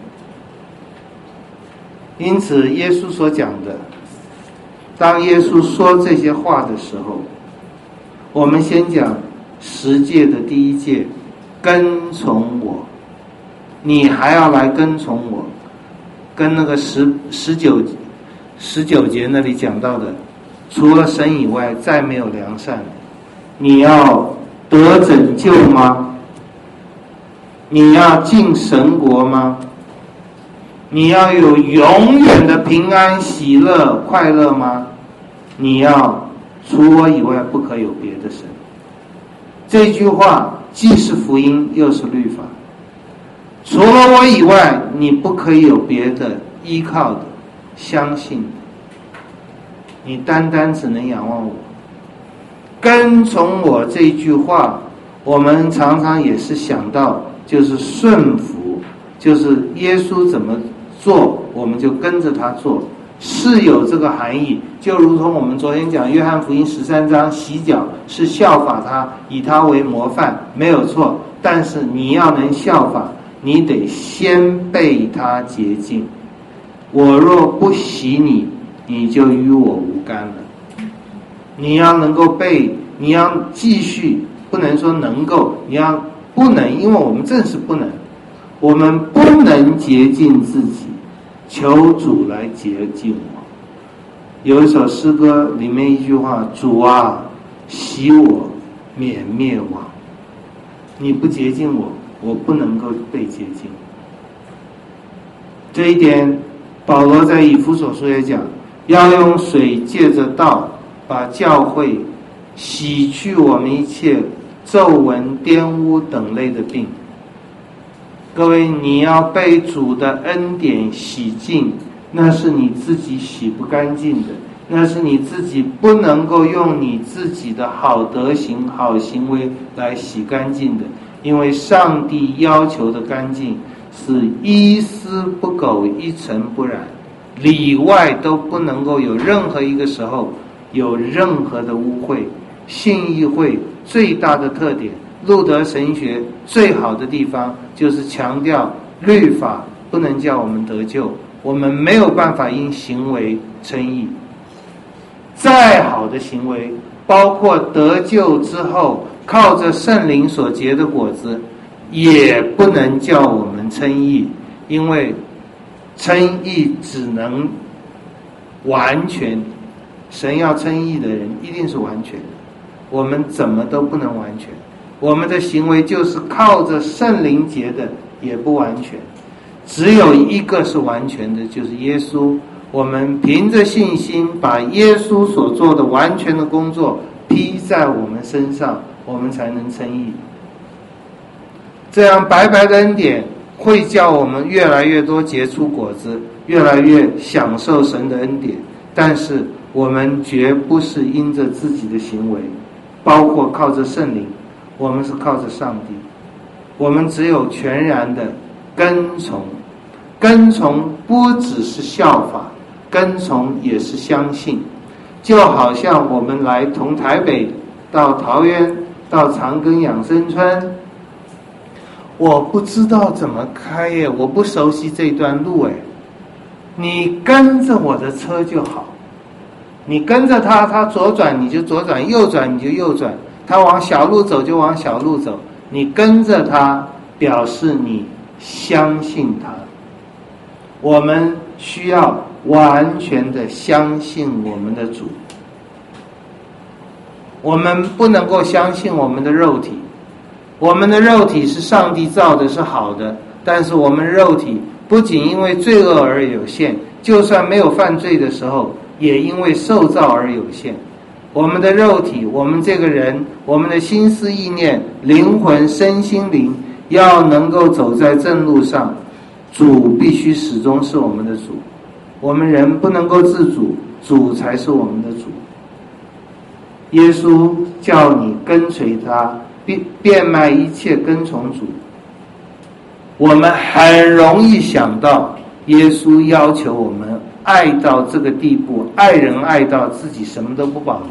S1: 因此耶稣所讲的，当耶稣说这些话的时候，我们先讲10诫的第1诫，跟从我。你还要来跟从我，跟那个19节那里讲到的，除了神以外再没有良善。你要得拯救吗？你要进神国吗？你要有永远的平安喜乐快乐吗？你要除我以外不可有别的神。这句话既是福音又是律法，除了我以外你不可以有别的依靠的相信的，你单单只能仰望我。跟从我这一句话，我们常常也是想到就是顺服，就是耶稣怎么做我们就跟着他做，是有这个含义。就如同我们昨天讲约翰福音13章洗脚是效法他，以他为模范，没有错。但是你要能效法，你得先被他洁净。我若不洗你，你就与我无干了。你要能够你要继续，不能说能够，你要不能，因为我们正是不能，我们不能洁净自己，求主来洁净我。有一首诗歌里面一句话，主啊，洗我免灭亡。你不洁净我，我不能够被洁净。这一点保罗在以弗所书也讲，要用水借着道把教会洗去我们一切皱纹玷污等类的病。各位，你要被主的恩典洗净，那是你自己洗不干净的，那是你自己不能够用你自己的好德行好行为来洗干净的。因为上帝要求的干净是一丝不苟一尘不染，里外都不能够有任何一个时候有任何的污秽。信义会最大的特点，路德神学最好的地方，就是强调律法不能叫我们得救，我们没有办法因行为称义。再好的行为，包括得救之后靠着圣灵所结的果子，也不能叫我们称义，因为称义只能完全，神要称义的人一定是完全的，我们怎么都不能完全。我们的行为就是靠着圣灵结的，也不完全。只有一个是完全的，就是耶稣。我们凭着信心把耶稣所做的完全的工作披在我们身上，我们才能称义。这样白白的恩典会叫我们越来越多结出果子， 越来越享受神的恩典，但是我们绝不是因着自己的行为，包括靠着圣灵，我们是靠着上帝。我们只有全然的跟从，跟从不只是效法，跟从也是相信。就好像我们来从台北到桃园到长庚养生村，我不知道怎么开耶，我不熟悉这段路耶，你跟着我的车就好，你跟着他，他左转你就左转，右转你就右转，他往小路走就往小路走，你跟着他，表示你相信他。我们需要完全的相信我们的主，我们不能够相信我们的肉体。我们的肉体是上帝造的，是好的，但是我们肉体不仅因为罪恶而有限，就算没有犯罪的时候，也因为受造而有限。我们的肉体，我们这个人，我们的心思意念、灵魂、身心灵，要能够走在正路上，主必须始终是我们的主。我们人不能够自主，主才是我们的主。耶稣叫你跟随他，变卖一切跟从主。我们很容易想到耶稣要求我们爱到这个地步，爱人爱到自己什么都不保留，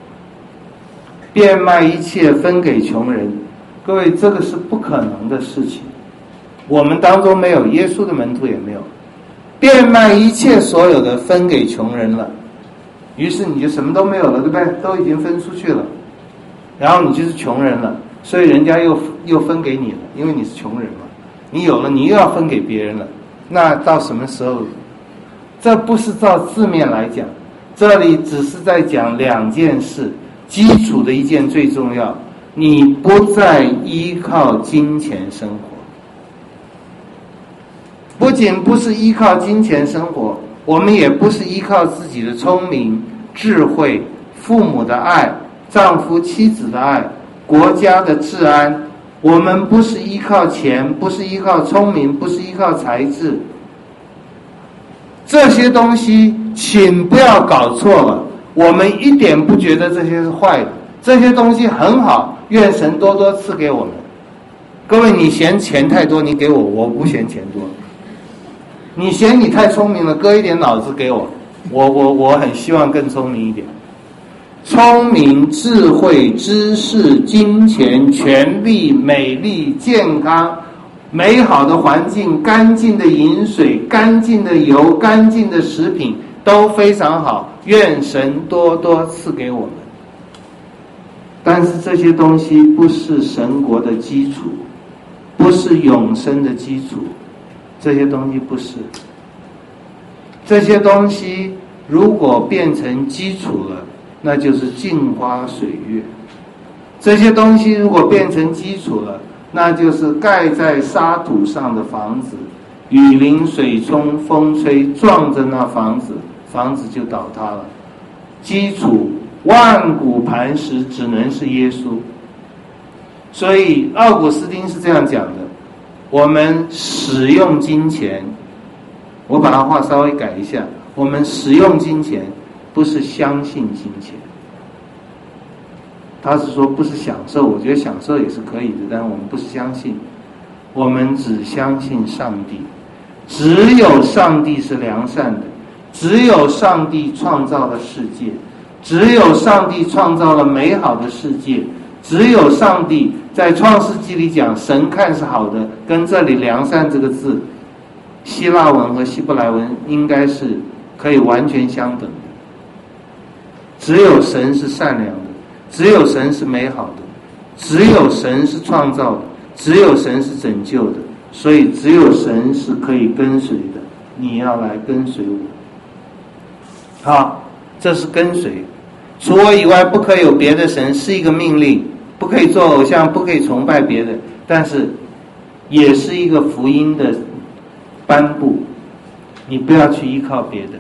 S1: 变卖一切分给穷人。各位，这个是不可能的事情，我们当中没有，耶稣的门徒也没有。变卖一切所有的分给穷人了，于是你就什么都没有了，对不对？都已经分出去了，然后你就是穷人了，所以人家又分给你了，因为你是穷人嘛，你有了你又要分给别人了。那到什么时候？这不是照字面来讲，这里只是在讲两件事。基础的一件最重要，你不再依靠金钱生活。不仅不是依靠金钱生活，我们也不是依靠自己的聪明、智慧、父母的爱、丈夫妻子的爱、国家的治安。我们不是依靠钱，不是依靠聪明，不是依靠才智。这些东西请不要搞错了，我们一点不觉得这些是坏的，这些东西很好，愿神多多赐给我们。各位，你嫌钱太多，你给我，我不嫌钱多。你嫌你太聪明了，割一点脑子给我，我很希望更聪明一点。聪明、智慧、知识、金钱、权力、美丽、健康、美好的环境、干净的饮水、干净的油、干净的食品都非常好，愿神多多赐给我们。但是这些东西不是神国的基础，不是永生的基础，这些东西不是。这些东西如果变成基础了，那就是镜花水月。这些东西如果变成基础了，那就是盖在沙土上的房子，雨淋水冲风吹，撞着那房子，房子就倒塌了。基础万古磐石只能是耶稣。所以奥古斯丁是这样讲的，我们使用金钱，我把他话稍微改一下，我们使用金钱不是相信金钱。他是说不是享受，我觉得享受也是可以的，但我们不是相信，我们只相信上帝。只有上帝是良善的，只有上帝创造了世界，只有上帝创造了美好的世界，只有上帝在创世纪里讲神看是好的，跟这里良善这个字希腊文和希伯来文应该是可以完全相等的。只有神是善良的，只有神是美好的，只有神是创造的，只有神是拯救的，所以只有神是可以跟随的，你要来跟随我。好，这是跟随。除我以外不可以有别的神是一个命令，不可以做偶像，不可以崇拜别的，但是也是一个福音的颁布，你不要去依靠别的，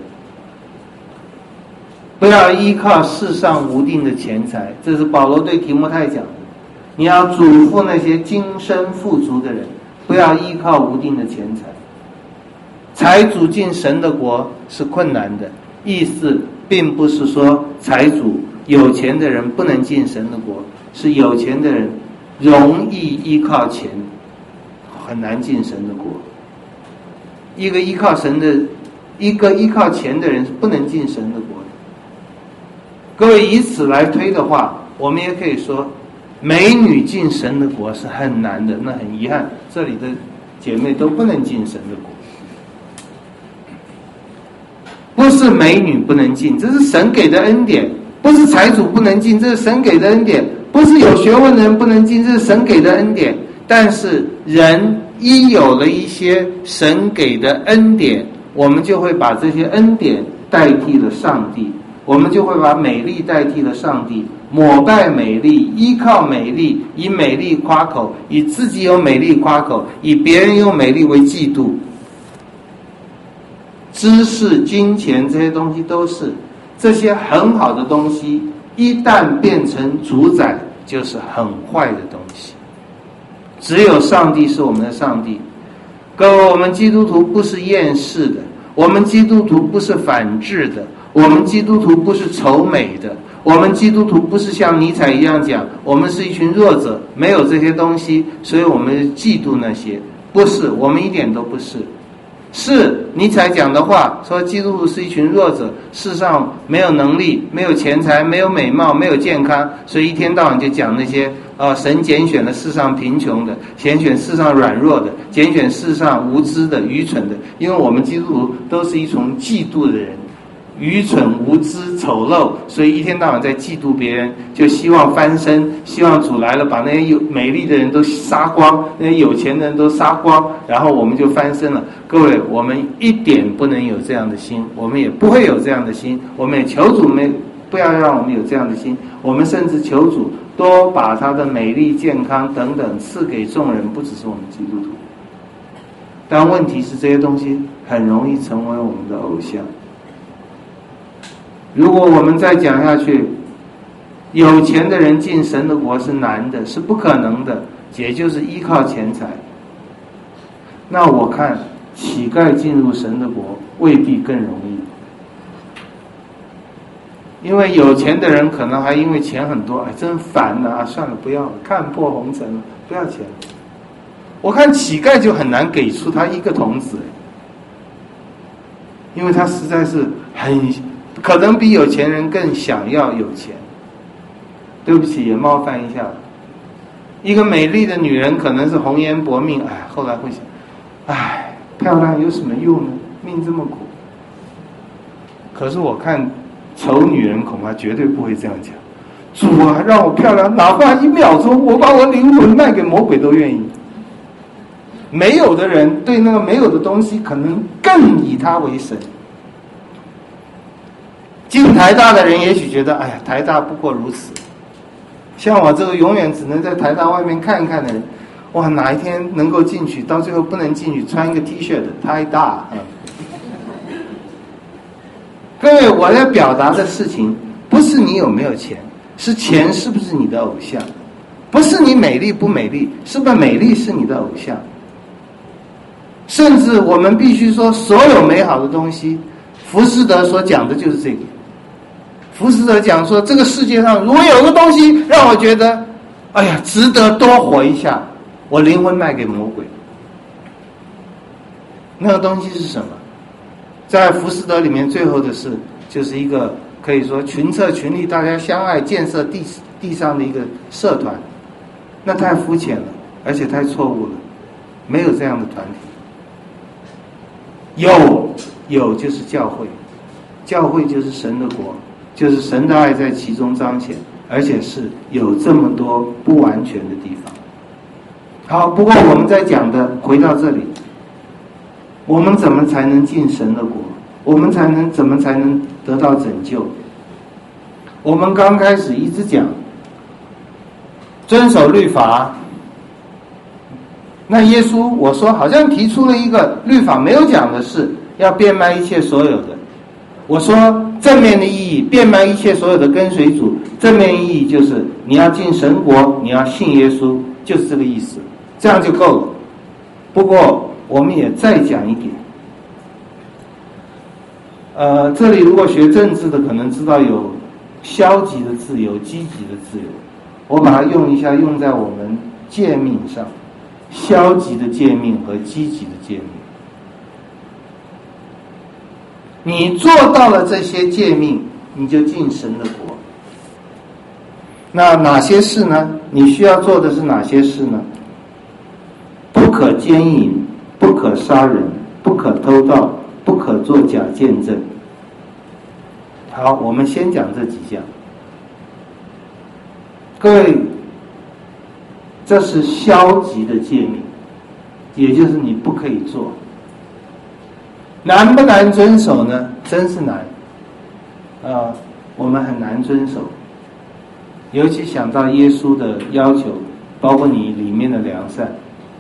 S1: 不要依靠世上无定的钱财，这是保罗对提摩太讲的。你要嘱咐那些今生富足的人，不要依靠无定的钱财。 财主进神的国是困难的，意思并不是说财主有钱的人不能进神的国，是有钱的人容易依靠钱，很难进神的国。一个依靠钱的人是不能进神的国的。各位以此来推的话，我们也可以说美女进神的国是很难的，那很遗憾，这里的姐妹都不能进神的国。不是美女不能进，这是神给的恩典；不是财主不能进，这是神给的恩典；不是有学问的人不能进，这是神给的恩典。但是人一有了一些神给的恩典，我们就会把这些恩典代替了上帝，我们就会把美丽代替了上帝，膜拜美丽，依靠美丽，以美丽夸口，以自己有美丽夸口，以别人有美丽为嫉妒。知识、金钱这些东西都是，这些很好的东西一旦变成主宰，就是很坏的东西。只有上帝是我们的上帝。各位，我们基督徒不是厌世的，我们基督徒不是反智的，我们基督徒不是丑美的，我们基督徒不是像尼采一样讲我们是一群弱者，没有这些东西，所以我们嫉妒那些。不是，我们一点都不是。是尼采讲的话，说基督徒是一群弱者，世上没有能力，没有钱财，没有美貌，没有健康，所以一天到晚就讲那些神拣选了世上贫穷的，拣选世上软弱的，拣选世上无知的、愚蠢的。因为我们基督徒都是一群嫉妒的人，愚蠢、无知、丑陋，所以一天到晚在嫉妒别人，就希望翻身，希望主来了把那些有美丽的人都杀光，那些有钱的人都杀光，然后我们就翻身了。各位，我们一点不能有这样的心，我们也不会有这样的心，我们也求主不要让我们有这样的心，我们甚至求主多把他的美丽、健康等等赐给众人，不只是我们基督徒。但问题是这些东西很容易成为我们的偶像。如果我们再讲下去，有钱的人进神的国是难的，是不可能的，也就是依靠钱财。那我看乞丐进入神的国未必更容易，因为有钱的人可能还因为钱很多，真烦啊，算了，不要了，看破红尘了，不要钱了。我看乞丐就很难给出他一个童子，因为他实在是可能比有钱人更想要有钱。对不起，也冒犯一下。一个美丽的女人可能是红颜薄命，后来会想，漂亮有什么用呢？命这么苦。可是我看丑女人恐怕绝对不会这样讲。主啊，让我漂亮，哪怕1秒钟，我把我灵魂卖给魔鬼都愿意。没有的人对那个没有的东西可能更以它为神。进台大的人也许觉得，台大不过如此。像我这个永远只能在台大外面看一看的人，哇，哪一天能够进去，到最后不能进去，穿一个 T 恤的，太大。各位，我要表达的事情不是你有没有钱，是钱是不是你的偶像，不是你美丽不美丽，是不是美丽是你的偶像。甚至我们必须说，所有美好的东西，浮士德所讲的就是这个。浮士德讲说，这个世界上如果有个东西让我觉得值得多活一下，我灵魂卖给魔鬼。那个东西是什么？在浮士德里面最后的事，就是一个可以说群策群力，大家相爱建设地上的一个社团。那太肤浅了，而且太错误了，没有这样的团体。有就是教会，教会就是神的国，就是神的爱在其中彰显，而且是有这么多不完全的地方。好，不过我们在讲的，回到这里，我们怎么才能进神的国？我们怎么才能得到拯救？我们刚开始一直讲遵守律法，那耶稣我说好像提出了一个律法没有讲的事，要变卖一切所有的。我说正面的意义，变卖一切所有的跟随主，正面意义就是你要进神国，你要信耶稣，就是这个意思，这样就够了。不过我们也再讲一点， 这里如果学政治的可能知道有消极的自由、积极的自由，我把它用一下，用在我们诫命上，消极的诫命和积极的诫命。你做到了这些诫命，你就进神的国。那哪些事呢？你需要做的是哪些事呢？不可奸淫，不可杀人，不可偷盗，不可作假见证。好，我们先讲这几项。各位，这是消极的诫命，也就是你不可以做。难不难遵守呢？真是难我们很难遵守，尤其想到耶稣的要求，包括你里面的良善。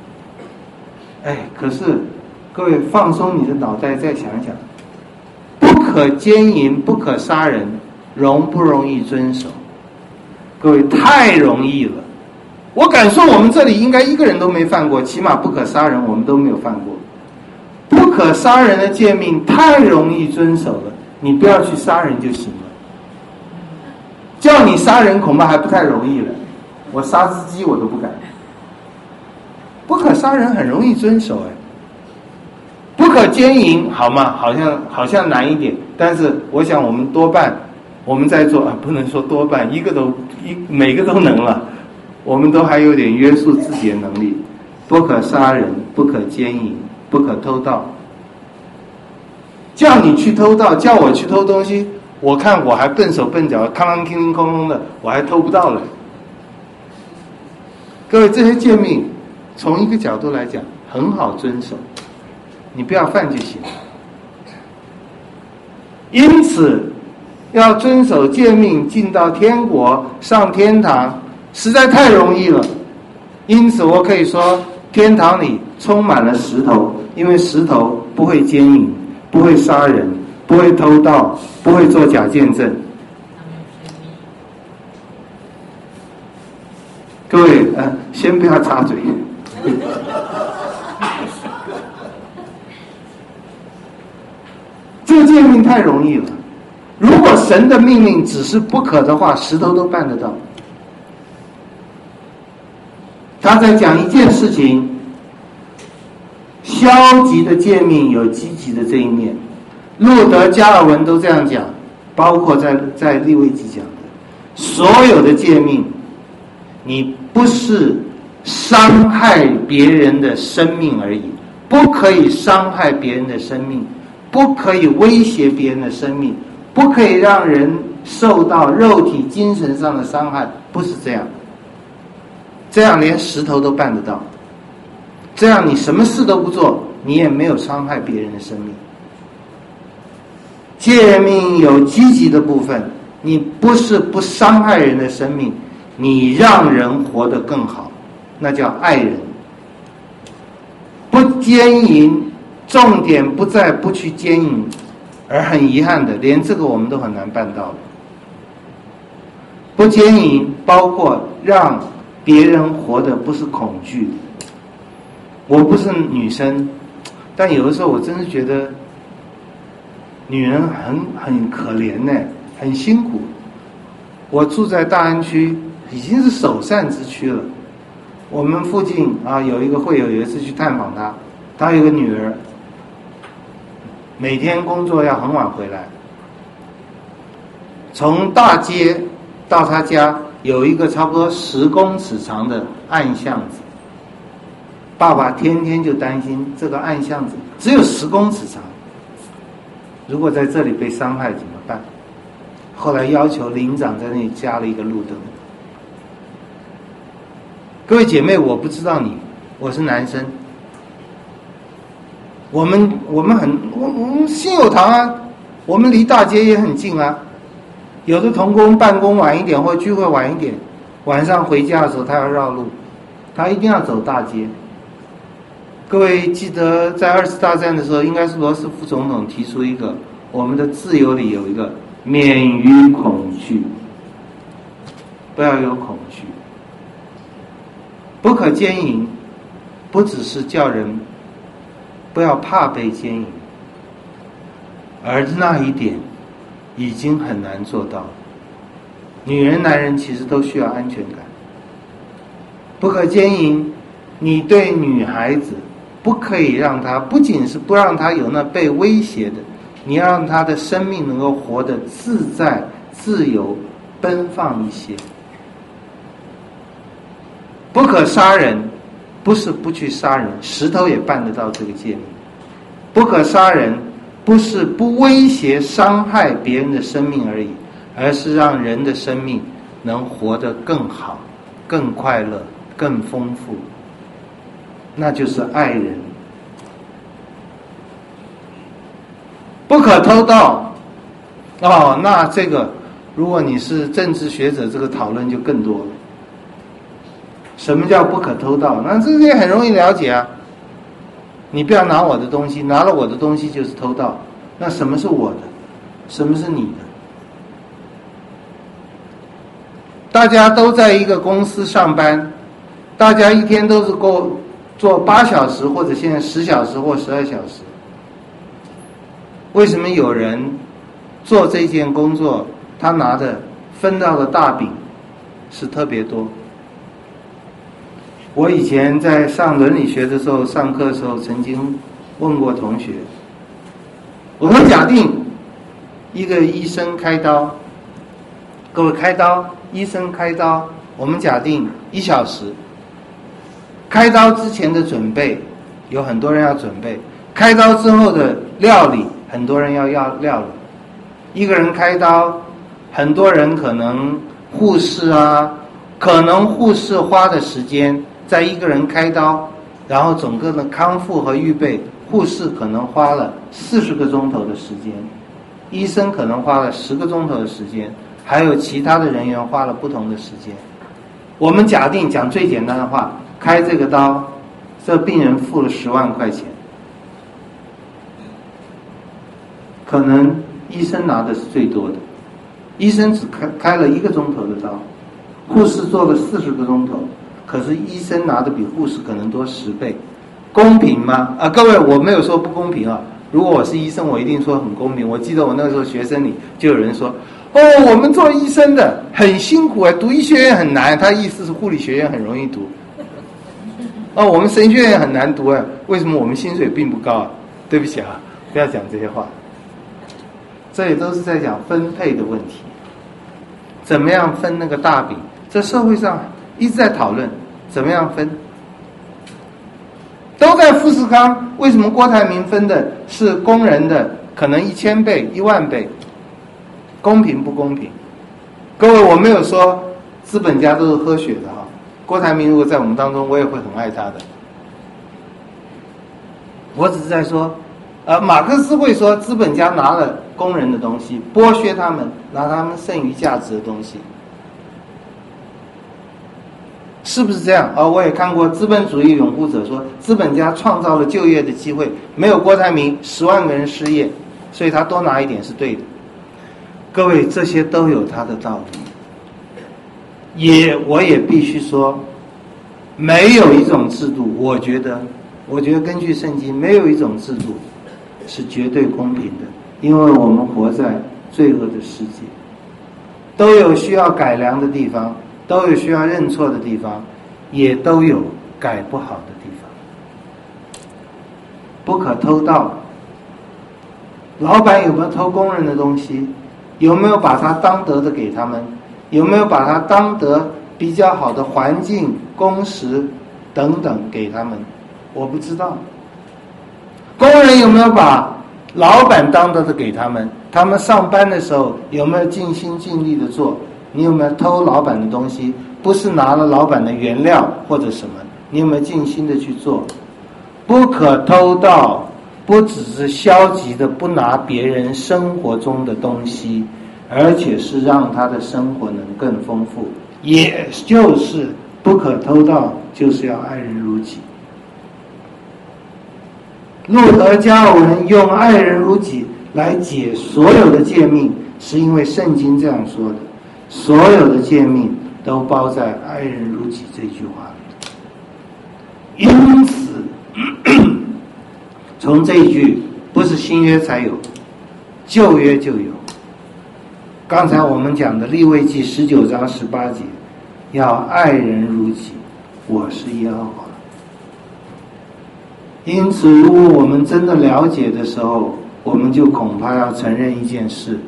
S1: 可是各位放松你的脑袋再想想，不可奸淫，不可杀人，容不容易遵守？各位，太容易了。我敢说我们这里应该一个人都没犯过，起码不可杀人我们都没有犯过。不可杀人的诫命太容易遵守了，你不要去杀人就行了。叫你杀人恐怕还不太容易了，我杀只鸡我都不敢。不可杀人很容易遵守不可奸淫好吗？好像难一点，但是我想我们多半我们在做不能说多半每个都能了，我们都还有点约束自己的能力。不可杀人，不可奸淫，不可偷盗。叫你去偷盗，叫我去偷东西，我看我还笨手笨脚，吭啷吭啷空空的，我还偷不到了。各位，这些诫命从一个角度来讲很好遵守，你不要犯就行了。因此要遵守诫命，进到天国，上天堂，实在太容易了。因此我可以说天堂里充满了石头，因为石头不会奸淫，不会杀人，不会偷盗，不会做假见证。各位先不要插嘴这个诫命太容易了。如果神的命令只是不可的话，石头都办得到。他在讲一件事情，消极的诫命有积极的这一面，路德、加尔文都这样讲，包括在利未记讲的，所有的诫命，你不是伤害别人的生命而已，不可以伤害别人的生命，不可以威胁别人的生命，不可以让人受到肉体精神上的伤害，不是这样。这样连石头都办得到，这样你什么事都不做，你也没有伤害别人的生命。诫命有积极的部分，你不是不伤害人的生命，你让人活得更好，那叫爱人。不奸淫，重点不在不去奸淫，而很遗憾的连这个我们都很难办到了。不奸淫包括让别人活的不是恐惧。我不是女生，但有的时候我真是觉得女人很可怜很辛苦。我住在大安区，已经是首善之区了。我们附近有一个会友，有一次去探访他，他有一个女儿，每天工作要很晚回来，从大街到他家有一个差不多10公尺长的暗巷子。爸爸天天就担心这个暗巷子只有10公尺长，如果在这里被伤害怎么办？后来要求邻长在那里加了一个路灯。各位姐妹，我不知道你，我是男生，我们新友堂我们离大街也很近有的同工办公晚一点或聚会晚一点，晚上回家的时候他要绕路，他一定要走大街。各位记得在2次大战的时候，应该是罗斯福总统提出一个，我们的自由里有一个免于恐惧，不要有恐惧。不可奸淫，不只是叫人不要怕被奸淫， 而那一点已经很难做到。女人男人其实都需要安全感，不可奸淫。你对女孩子不可以让她，不仅是不让她有那被威胁的，你要让她的生命能够活得自在自由奔放一些。不可杀人，不是不去杀人，石头也办得到这个诫命。不可杀人，不是不威胁伤害别人的生命而已，而是让人的生命能活得更好、更快乐、更丰富，那就是爱人。不可偷盗，那这个如果你是政治学者，这个讨论就更多了。什么叫不可偷盗？那这也很容易了解啊。你不要拿我的东西，拿了我的东西就是偷盗。那什么是我的？什么是你的？大家都在一个公司上班，大家一天都是做8小时，或者现在10小时或12小时。为什么有人做这件工作，他拿的分到的大饼是特别多？我以前在上伦理学的时候，上课的时候曾经问过同学，我们假定一个医生开刀，各位开刀，医生开刀，我们假定1小时，开刀之前的准备有很多人要准备，开刀之后的料理很多人要料理。一个人开刀，很多人可能护士啊，可能护士花的时间，在一个人开刀，然后整个的康复和预备，护士可能花了40个钟头的时间，医生可能花了10个钟头的时间，还有其他的人员花了不同的时间。我们假定讲最简单的话，开这个刀，这病人付了10万块钱，可能医生拿的是最多的，医生只开了1个钟头的刀，护士做了40个钟头，可是医生拿的比护士可能多10倍，公平吗？各位，我没有说不公平啊。如果我是医生，我一定说很公平。我记得我那个时候学生里就有人说，我们做医生的很辛苦啊，读医学院很难。他意思是护理学院很容易读。我们神学院很难读啊，为什么我们薪水并不高啊？对不起啊，不要讲这些话。这也都是在讲分配的问题，怎么样分那个大饼？这社会上一直在讨论怎么样分，都在富士康，为什么郭台铭分的是工人的可能1000倍、10000倍？公平不公平？各位，我没有说资本家都是喝血的哈。郭台铭如果在我们当中，我也会很爱他的。我只是在说，马克思会说资本家拿了工人的东西，剥削他们，拿他们剩余价值的东西，是不是这样？我也看过资本主义拥护者说，资本家创造了就业的机会，没有郭台铭10万个人失业，所以他多拿一点是对的。各位，这些都有他的道理。我也必须说，没有一种制度，我觉得根据圣经，没有一种制度是绝对公平的，因为我们活在罪恶的世界，都有需要改良的地方，都有需要认错的地方，也都有改不好的地方。不可偷盗，老板有没有偷工人的东西？有没有把他当得的给他们？有没有把他当得比较好的环境、工时等等给他们？我不知道。工人有没有把老板当得的给他们？他们上班的时候有没有尽心尽力的做？你有没有偷老板的东西？不是拿了老板的原料或者什么，你有没有尽心的去做？不可偷盗，不只是消极的不拿别人生活中的东西，而且是让他的生活能更丰富。也就是不可偷盗，就是要爱人如己。路德加尔文用爱人如己来解所有的诫命，是因为圣经这样说的，所有的诫命都包在爱人如己这句话里。因此从这一句不是新约才有， 旧约就有。刚才我们讲的利未记19章18节，要爱人如己，我是耶和华。因此如果我们真的了解的时候，我们就恐怕要承认一件事，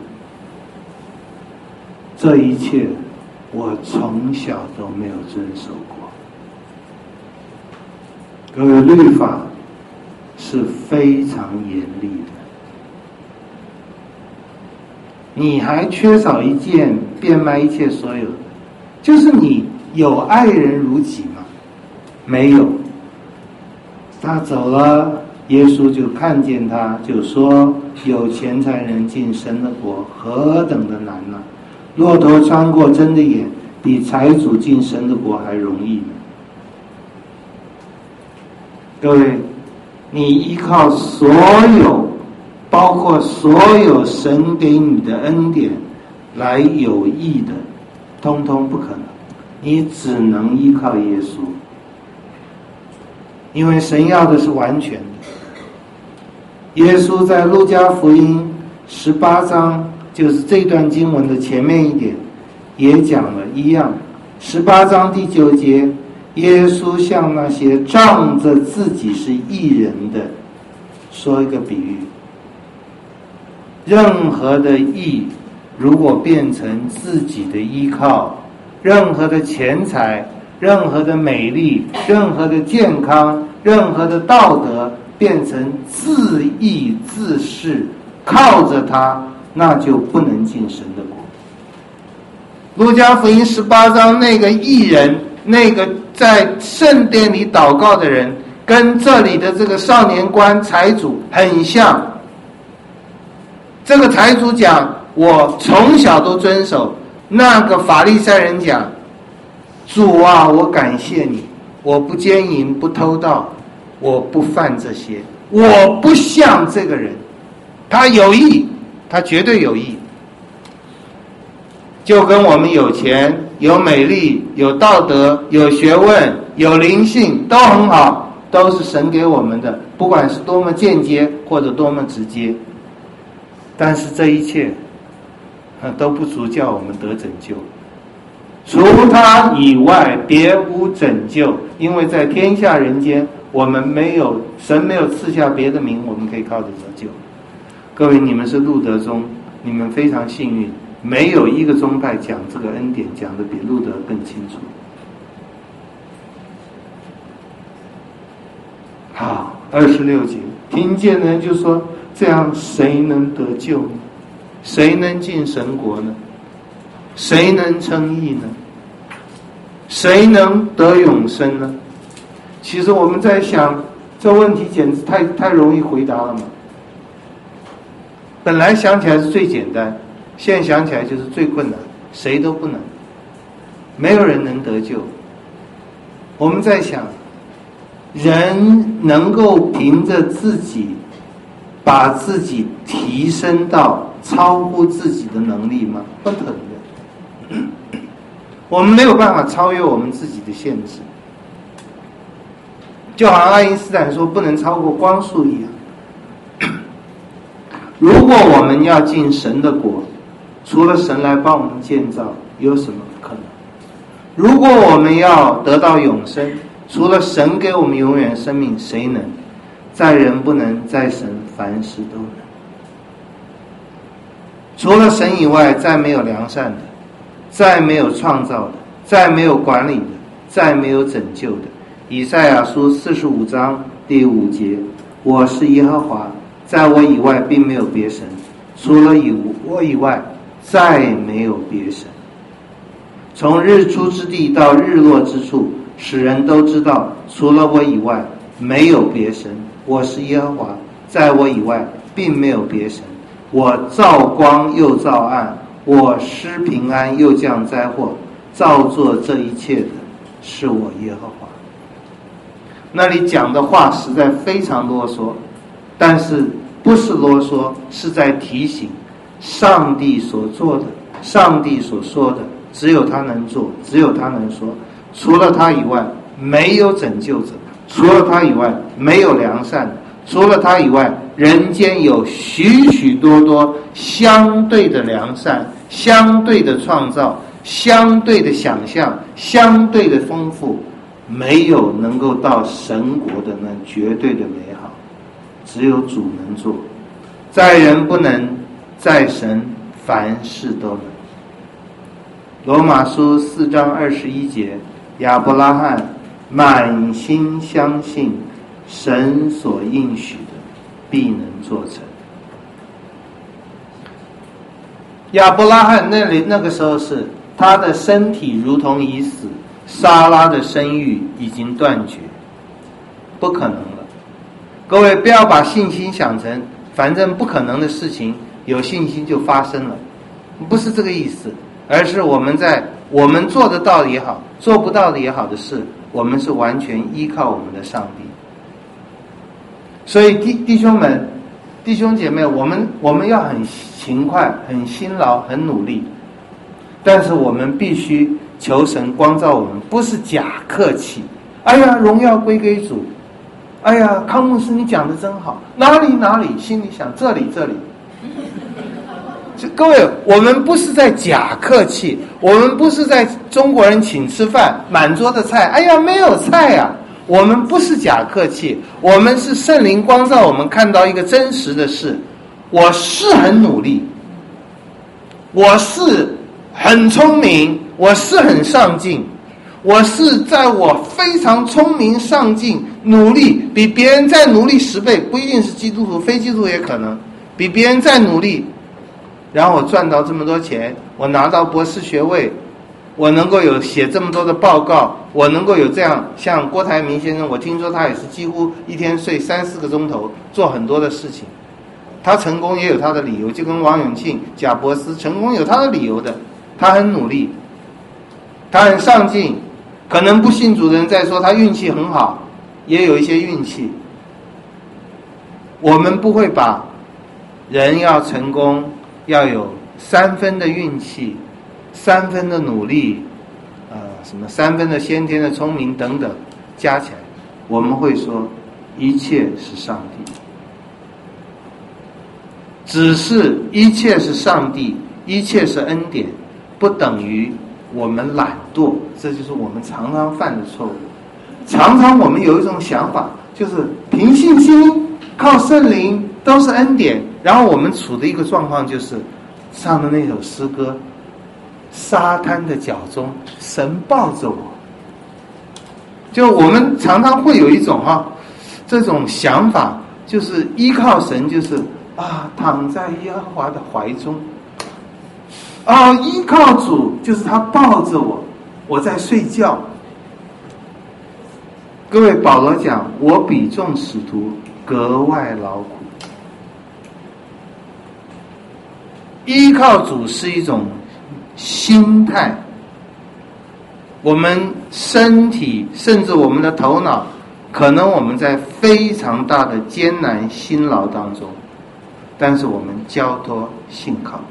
S1: 这一切我从小都没有遵守过。各位，律法是非常严厉的，你还缺少一件，变卖一切所有的，就是你有爱人如己吗？没有。他走了，耶稣就看见他，就说有钱才能进神的国，何等的难啊！骆驼穿过针的眼，比财主进神的国还容易呢。各位，你依靠所有，包括所有神给你的恩典来有益的，通通不可能，你只能依靠耶稣。因为神要的是完全的。耶稣在路加福音18章，就是这段经文的前面一点，也讲了一样。18章第9节，耶稣向那些仗着自己是义人的说一个比喻。任何的义如果变成自己的依靠，任何的钱财，任何的美丽，任何的健康，任何的道德变成自义自恃，靠着它，那就不能进神的国。路加福音18章那个义人，那个在圣殿里祷告的人，跟这里的这个少年官财主很像。这个财主讲我从小都遵守，那个法利赛人讲主啊，我感谢你，我不奸淫，不偷盗，我不犯这些，我不像这个人。他有义，他绝对有义，就跟我们有钱、有美丽、有道德、有学问、有灵性都很好，都是神给我们的，不管是多么间接或者多么直接。但是这一切都不足叫我们得拯救，除他以外别无拯救。因为在天下人间，我们没有，神没有赐下别的名我们可以靠着得救。各位，你们是路德宗，你们非常幸运，没有一个宗派讲这个恩典讲得比路德更清楚。好，26节，听见的人就说，这样谁能得救呢？谁能进神国呢？谁能称义呢？谁能得永生呢？其实我们在想，这问题简直太容易回答了嘛。本来想起来是最简单，现在想起来就是最困难，谁都不能，没有人能得救。我们在想，人能够凭着自己把自己提升到超乎自己的能力吗？不可能。我们没有办法超越我们自己的限制，就好像爱因斯坦说不能超过光速一样。如果我们要进神的国，除了神来帮我们建造，有什么可能？如果我们要得到永生，除了神给我们永远生命，谁能？在人不能，在神凡事都能。除了神以外，再没有良善的，再没有创造的，再没有管理的，再没有拯救的。以赛亚书45章第5节，我是耶和华，在我以外并没有别神，除了我以外再没有别神。从日出之地到日落之处，使人都知道除了我以外没有别神，我是耶和华，在我以外并没有别神。我造光又造暗，我施平安又降灾祸，造作这一切的是我耶和华。那里讲的话实在非常啰嗦，但是不是啰嗦，是在提醒上帝所做的，上帝所说的，只有他能做，只有他能说，除了他以外没有拯救者，除了他以外没有良善， 除了他以外，人间有许许多多相对的良善，相对的创造，相对的想象，相对的丰富，没有能够到神国的那绝对的美好，只有主能做。在人不能，在神凡事都能。罗马书4章21节，亚伯拉罕满心相信神所应许的必能做成。亚伯拉罕那个时候是他的身体如同已死，撒拉的生育已经断绝，不可能了。各位不要把信心想成反正不可能的事情有信心就发生了，不是这个意思，而是我们做得到的也好，做不到的也好的事，我们是完全依靠我们的上帝。所以弟兄们弟兄姐妹，我们要很勤快，很辛劳，很努力，但是我们必须求神光照我们，不是假客气。哎呀，荣耀归给主。哎呀，康牧师你讲的真好，哪里，心里想这里。各位，我们不是在假客气，我们不是在中国人请吃饭，满桌的菜，哎呀没有菜啊，我们不是假客气，我们是圣灵光照我们看到一个真实的事。我是很努力，我是很聪明，我是很上进，我是在我非常聪明上进努力，比别人再努力10倍，不一定是基督徒，非基督徒也可能比别人再努力，然后我赚到这么多钱，我拿到博士学位，我能够有写这么多的报告，我能够有这样，像郭台铭先生，我听说他也是几乎一天睡3-4个钟头，做很多的事情。他成功也有他的理由，就跟王永庆、贾伯斯成功有他的理由的。他很努力，他很上进，可能不信主的人在说他运气很好，也有一些运气。我们不会把人要成功要有3分的运气，3分的努力，什么3分的先天的聪明等等加起来，我们会说一切是上帝。只是一切是上帝，一切是恩典，不等于我们懒惰，这就是我们常常犯的错误。常常我们有一种想法，就是凭信心靠圣灵都是恩典，然后我们处的一个状况就是唱的那首诗歌，沙滩的脚中神抱着我。就我们常常会有一种这种想法，就是依靠神，就是躺在耶和华的怀中，依靠主就是他抱着我，我在睡觉。各位，保罗讲，我比众使徒格外劳苦。依靠主是一种心态，我们身体甚至我们的头脑，可能我们在非常大的艰难辛劳当中，但是我们交托信靠。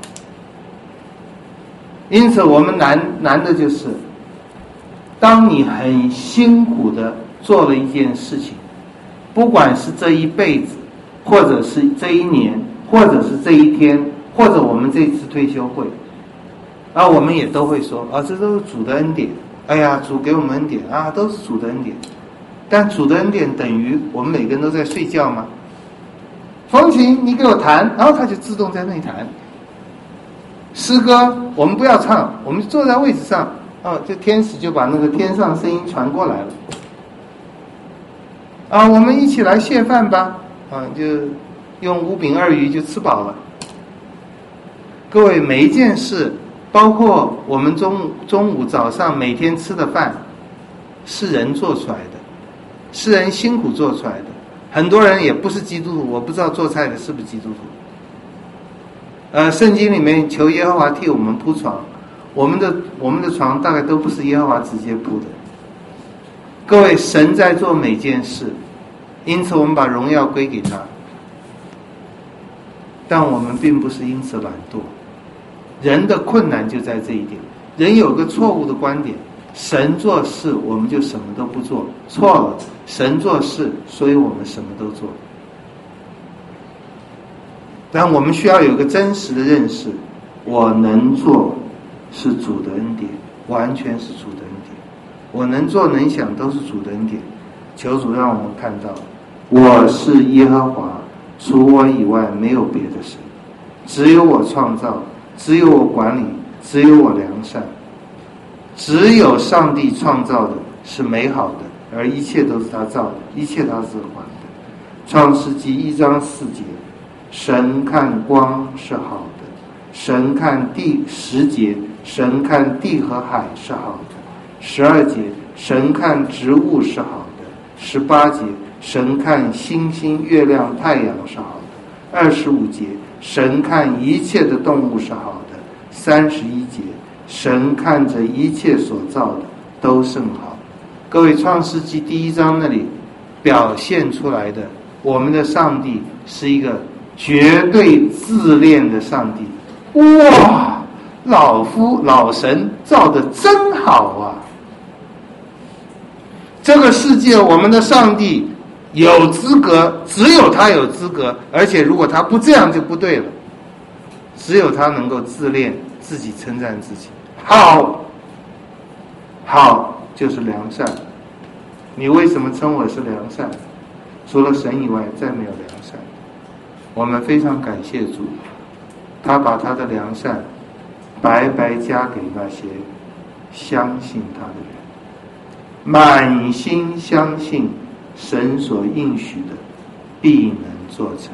S1: 因此我们难的就是，当你很辛苦的做了一件事情，不管是这一辈子，或者是这一年，或者是这一天，或者我们这次退休会，我们也都会说这都是主的恩典，哎呀，主给我们恩典都是主的恩典。但主的恩典等于我们每个人都在睡觉吗？风琴你给我弹，然后他就自动在那里弹。诗歌我们不要唱，我们坐在位置上，这天使就把那个天上声音传过来了。我们一起来谢饭吧，就用5饼2鱼就吃饱了。各位，每一件事，包括我们中午早上每天吃的饭，是人做出来的，是人辛苦做出来的。很多人也不是基督徒，我不知道做菜的是不是基督徒。圣经里面求耶和华替我们铺床，我们的床大概都不是耶和华直接铺的。各位，神在做每件事，因此我们把荣耀归给他，但我们并不是因此懒惰。人的困难就在这一点，人有个错误的观点，神做事我们就什么都不做，错了，神做事所以我们什么都做。 但我们需要有个真实的认识，我能做是主的恩典，完全是主的恩典，我能做能想都是主的恩典。求主让我们看到，我是耶和华，除我以外没有别的神，只有我创造，只有我管理，只有我良善，只有上帝创造的是美好的，而一切都是他造的，一切他是还的。创世纪1章4节，神看光是好的，神看地10节，神看地和海是好的，12节，神看植物是好的，18节，神看星星月亮太阳是好的，25节，神看一切的动物是好的，31节，神看着一切所造的都甚好。各位，创世纪第1章那里表现出来的，我们的上帝是一个绝对自恋的上帝。哇，老神造得真好啊！这个世界我们的上帝有资格，只有他有资格，而且如果他不这样就不对了，只有他能够自恋，自己称赞自己。好就是良善。你为什么称我是良善？除了神以外再没有良善。我们非常感谢主，他把他的良善白白加给那些相信他的人，满心相信神所应许的必能做成。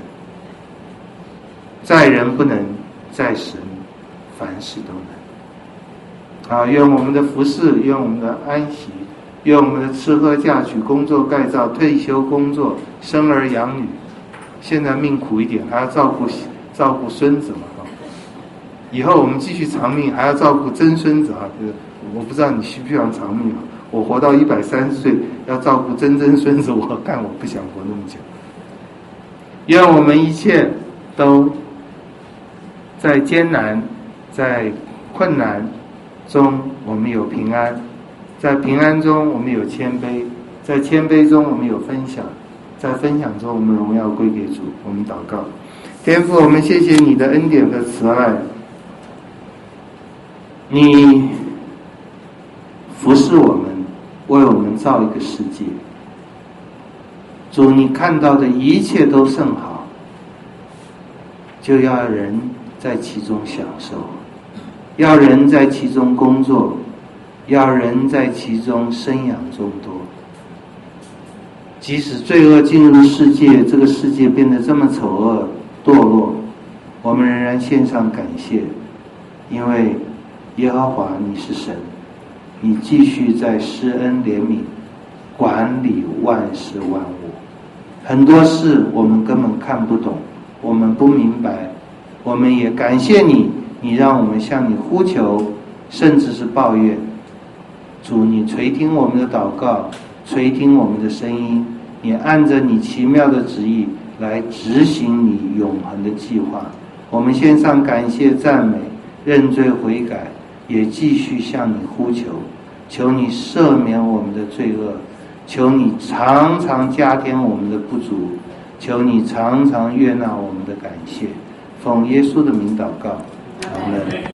S1: 在人不能，在神凡事都能。愿我们的服侍，愿我们的安息，愿我们的吃喝嫁娶、工作盖造、退休工作、生儿养女，现在命苦一点，还要照顾孙子嘛，以后我们继续长命，还要照顾曾孙子啊！我不知道你需不需要长命啊？我活到130岁，要照顾曾孙子，我不想活那么久。愿我们一切都在艰难、在困难中，我们有平安；在平安中，我们有谦卑；在谦卑中，我们有分享；在分享中，我们荣耀归给主。我们祷告，天父，我们谢谢你的恩典和慈爱，你服侍我们，为我们造一个世界。主，你看到的一切都甚好，就要人在其中享受，要人在其中工作，要人在其中生养众多。即使罪恶进入世界，这个世界变得这么丑恶堕落，我们仍然献上感谢，因为耶和华你是神，你继续在施恩怜悯，管理万事万物。很多事我们根本看不懂，我们不明白，我们也感谢你，你让我们向你呼求，甚至是抱怨。主，你垂听我们的祷告，垂听我们的声音，你按着你奇妙的旨意来执行你永恒的计划。我们献上感谢赞美，认罪悔改，也继续向你呼求，求你赦免我们的罪恶，求你常常加添我们的不足，求你常常悦纳我们的感谢。奉耶稣的名祷告，阿们。